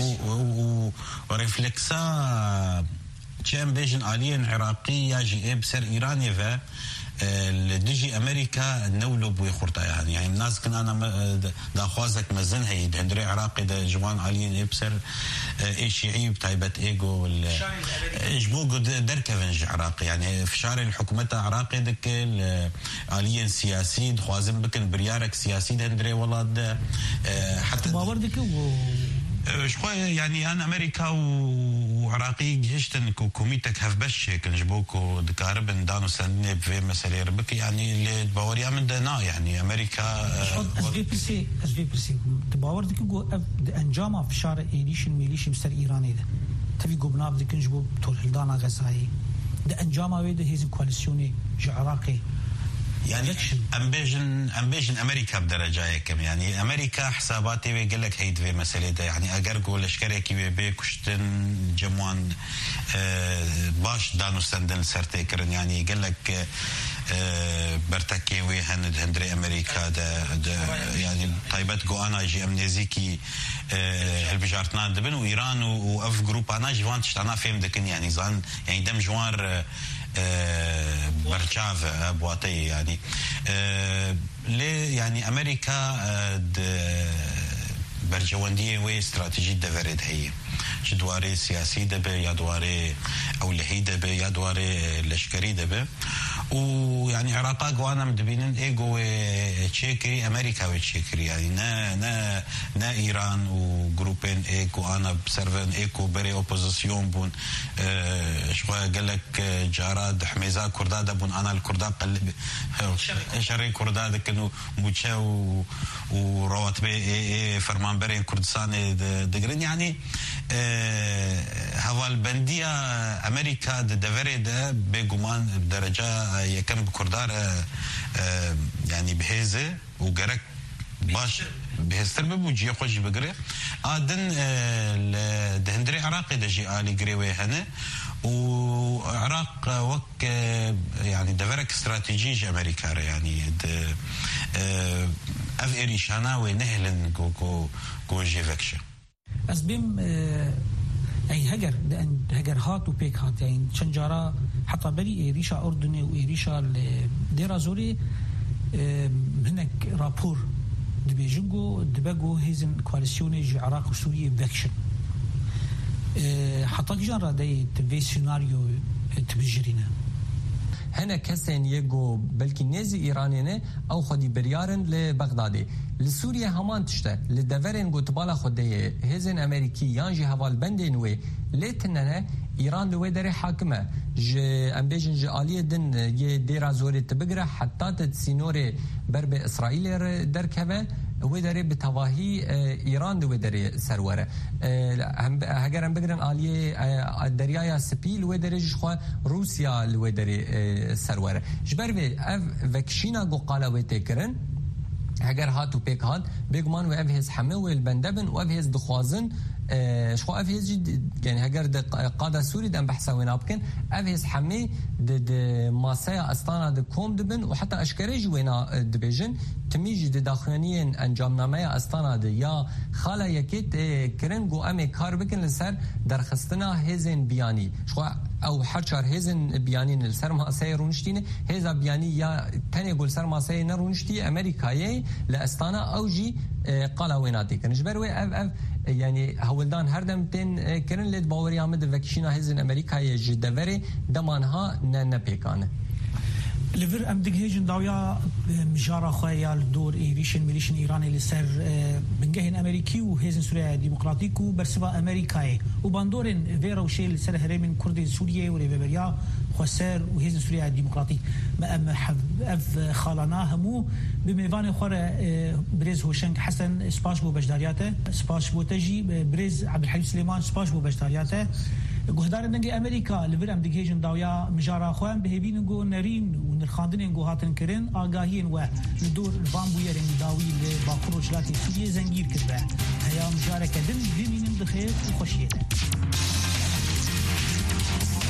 ورفلكسا كان بيجن آليين عراقية جي بسر إيراني فا الدجي أمريكا نولو بوي خورتا يعني يعني الناس كن أنا دا خوازك مزن هي هندري عراقي دا جوان آليين بسر إي شيعي بتايبة إيجو جبوك دركفنج عراقي يعني في شارع الحكومة عراقي دك آليين سياسي خوازم بكن بريارك سياسي هندري والله حتى باور شوي يعني أنا أمريكا وعراقي جيشتن كوميتك هفبش كنجبوكو دكاربن دانو سنة في مسألة ربك يعني اللي باوري أمن دنا يعني أمريكا أس في بي سي أس في بي سي تباور دك جو أنجامه في شارع إيريش ميليش مستر إيراني ده تبي جو بناف دك نجبو طول هلدانا غزاي ده أنجامه ويده هيز كواليسيوني عراقي يعني امبيجن امبيجن امريكا بدرجه كم يعني امريكا حساباتي بيقول لك هيد في مساله ده يعني اگر قول اشكري كي بي كشتن جموان باش دانو سندن سرتكرن يعني يقول لك برتكي وي هند هندري امريكا ده, ده يعني طيبت جو انا جي امنيزيكي البجارتنا دبن وايران واف جروب انا جوان تشتنا فهم دكن يعني زان يعني دم جوار برشاف بواتي يعني ليه يعني أمريكا برجواندية وي استراتيجية دفرد هي جدواري سياسي دبي يا دواري أو لهي دبي يا دواري لشكري دبي ويعني عراقا قوانا مدبينن ايجو تشيكري امريكا وتشيكري يعني نا نا نا ايران وجروبين ايجو انا بسرفن ايكو بري اوبوزيسيون بون اه شويه قال لك جاراد حميزه كرداده بون انا الكرداد قلب شري كرداد كانوا موتشا ورواتبي اي فرمان برين كردستان دقرين يعني اه هوا البنديه امريكا دفري ده بجمان بدرجه يكم بكردار يعني بهزه وجرك باش بهستر بوجي خوش بقري ادن دهندري عراقي دجي الي قريوي هنا وعراق وك يعني دفرك استراتيجي امريكا يعني اف ايريشانا ونهلن كو كو كو جيفكش اسبيم اي هجر لان هجر هات وبيك هات يعني شنجارا حتى بري ريشا اردني وريشا ديرا زوري هناك رابور دبيجنجو دباجو هيزن كواليسيوني جي عراق وسوريا فاكشن حتى جرى داي تبي سيناريو تبجرينا هنا كسين يجو بلكي نازي إيرانينه أو خدي بريارن لبغدادي لسوريا همان تشتا لدفرين قو تبالا خدي هزن أمريكي يانجي هوال بندين وي ليتننا إيران دوي داري حاكمة جي أمبيجن جي آلية دن يه ديرا زوري تبقرة حتى تسينوري برب إسرائيل دركبه هو داري بتواهي إيران دوي داري سروره هجر أمبقرن آلية دريايا سبيل وي داري جخوا روسيا لوي داري سروره جبربي أف فكشينا قو قالا وي تكرن هجر هاتو بيك هات بيجمان وأف هز حموي البندبن وأف هز دخوازن شو أف هز يعني هجر قادة سوري دم بحثا وين أبكن أف هز حمي د ماسايا أستانا د كوم دبن وحتى أشكريج وينا دبيجن تميج د داخليين أنجام نامية أستانا د يا خالا يكيت كرن جو أمي كار بكن لسر درخستنا هزن بياني شو أو حرشار هزن بياني لسر ماسايا رونشتينه هزا بياني يا تاني يقول سر ماسايا نرونشتي أمريكايي لأستانا أو جي قالا ويناتي كان جبروي أف أف يعني هولدان هردم تين كرن لد باوري عمد فكشينا هزن أمريكا يجي دفري دمانها نن بيكانه لفر ام دگهجن داویا مجارا خویا الدور ایریشن ملیشن ایرانی لسر بنگهن امریکی و هزن سوریا ديمقراطيك و برسوا امریکای و باندورن ویرا و شیل سر هرمن کرد سوریه و ریبریا خسر و هزن سوریا ديمقراطيك ما ام اف خالنا همو بميوان خور بريز هوشنگ حسن سپاش بو بجدارياته سپاش بو تجي بريز عبد الحليم سليمان سپاش بو بجدارياته گهدار دنگ امریکا لور ام دگهجن داویا مجارا خوان بهبین گو نرین و نرخاندن گو هاتن کرن آگاهین و دور وان بویرن داوی ل باکرو جلاتی سوریه زنگیر کرده هیا مجارا کدن ببینن دخیر و خوشیه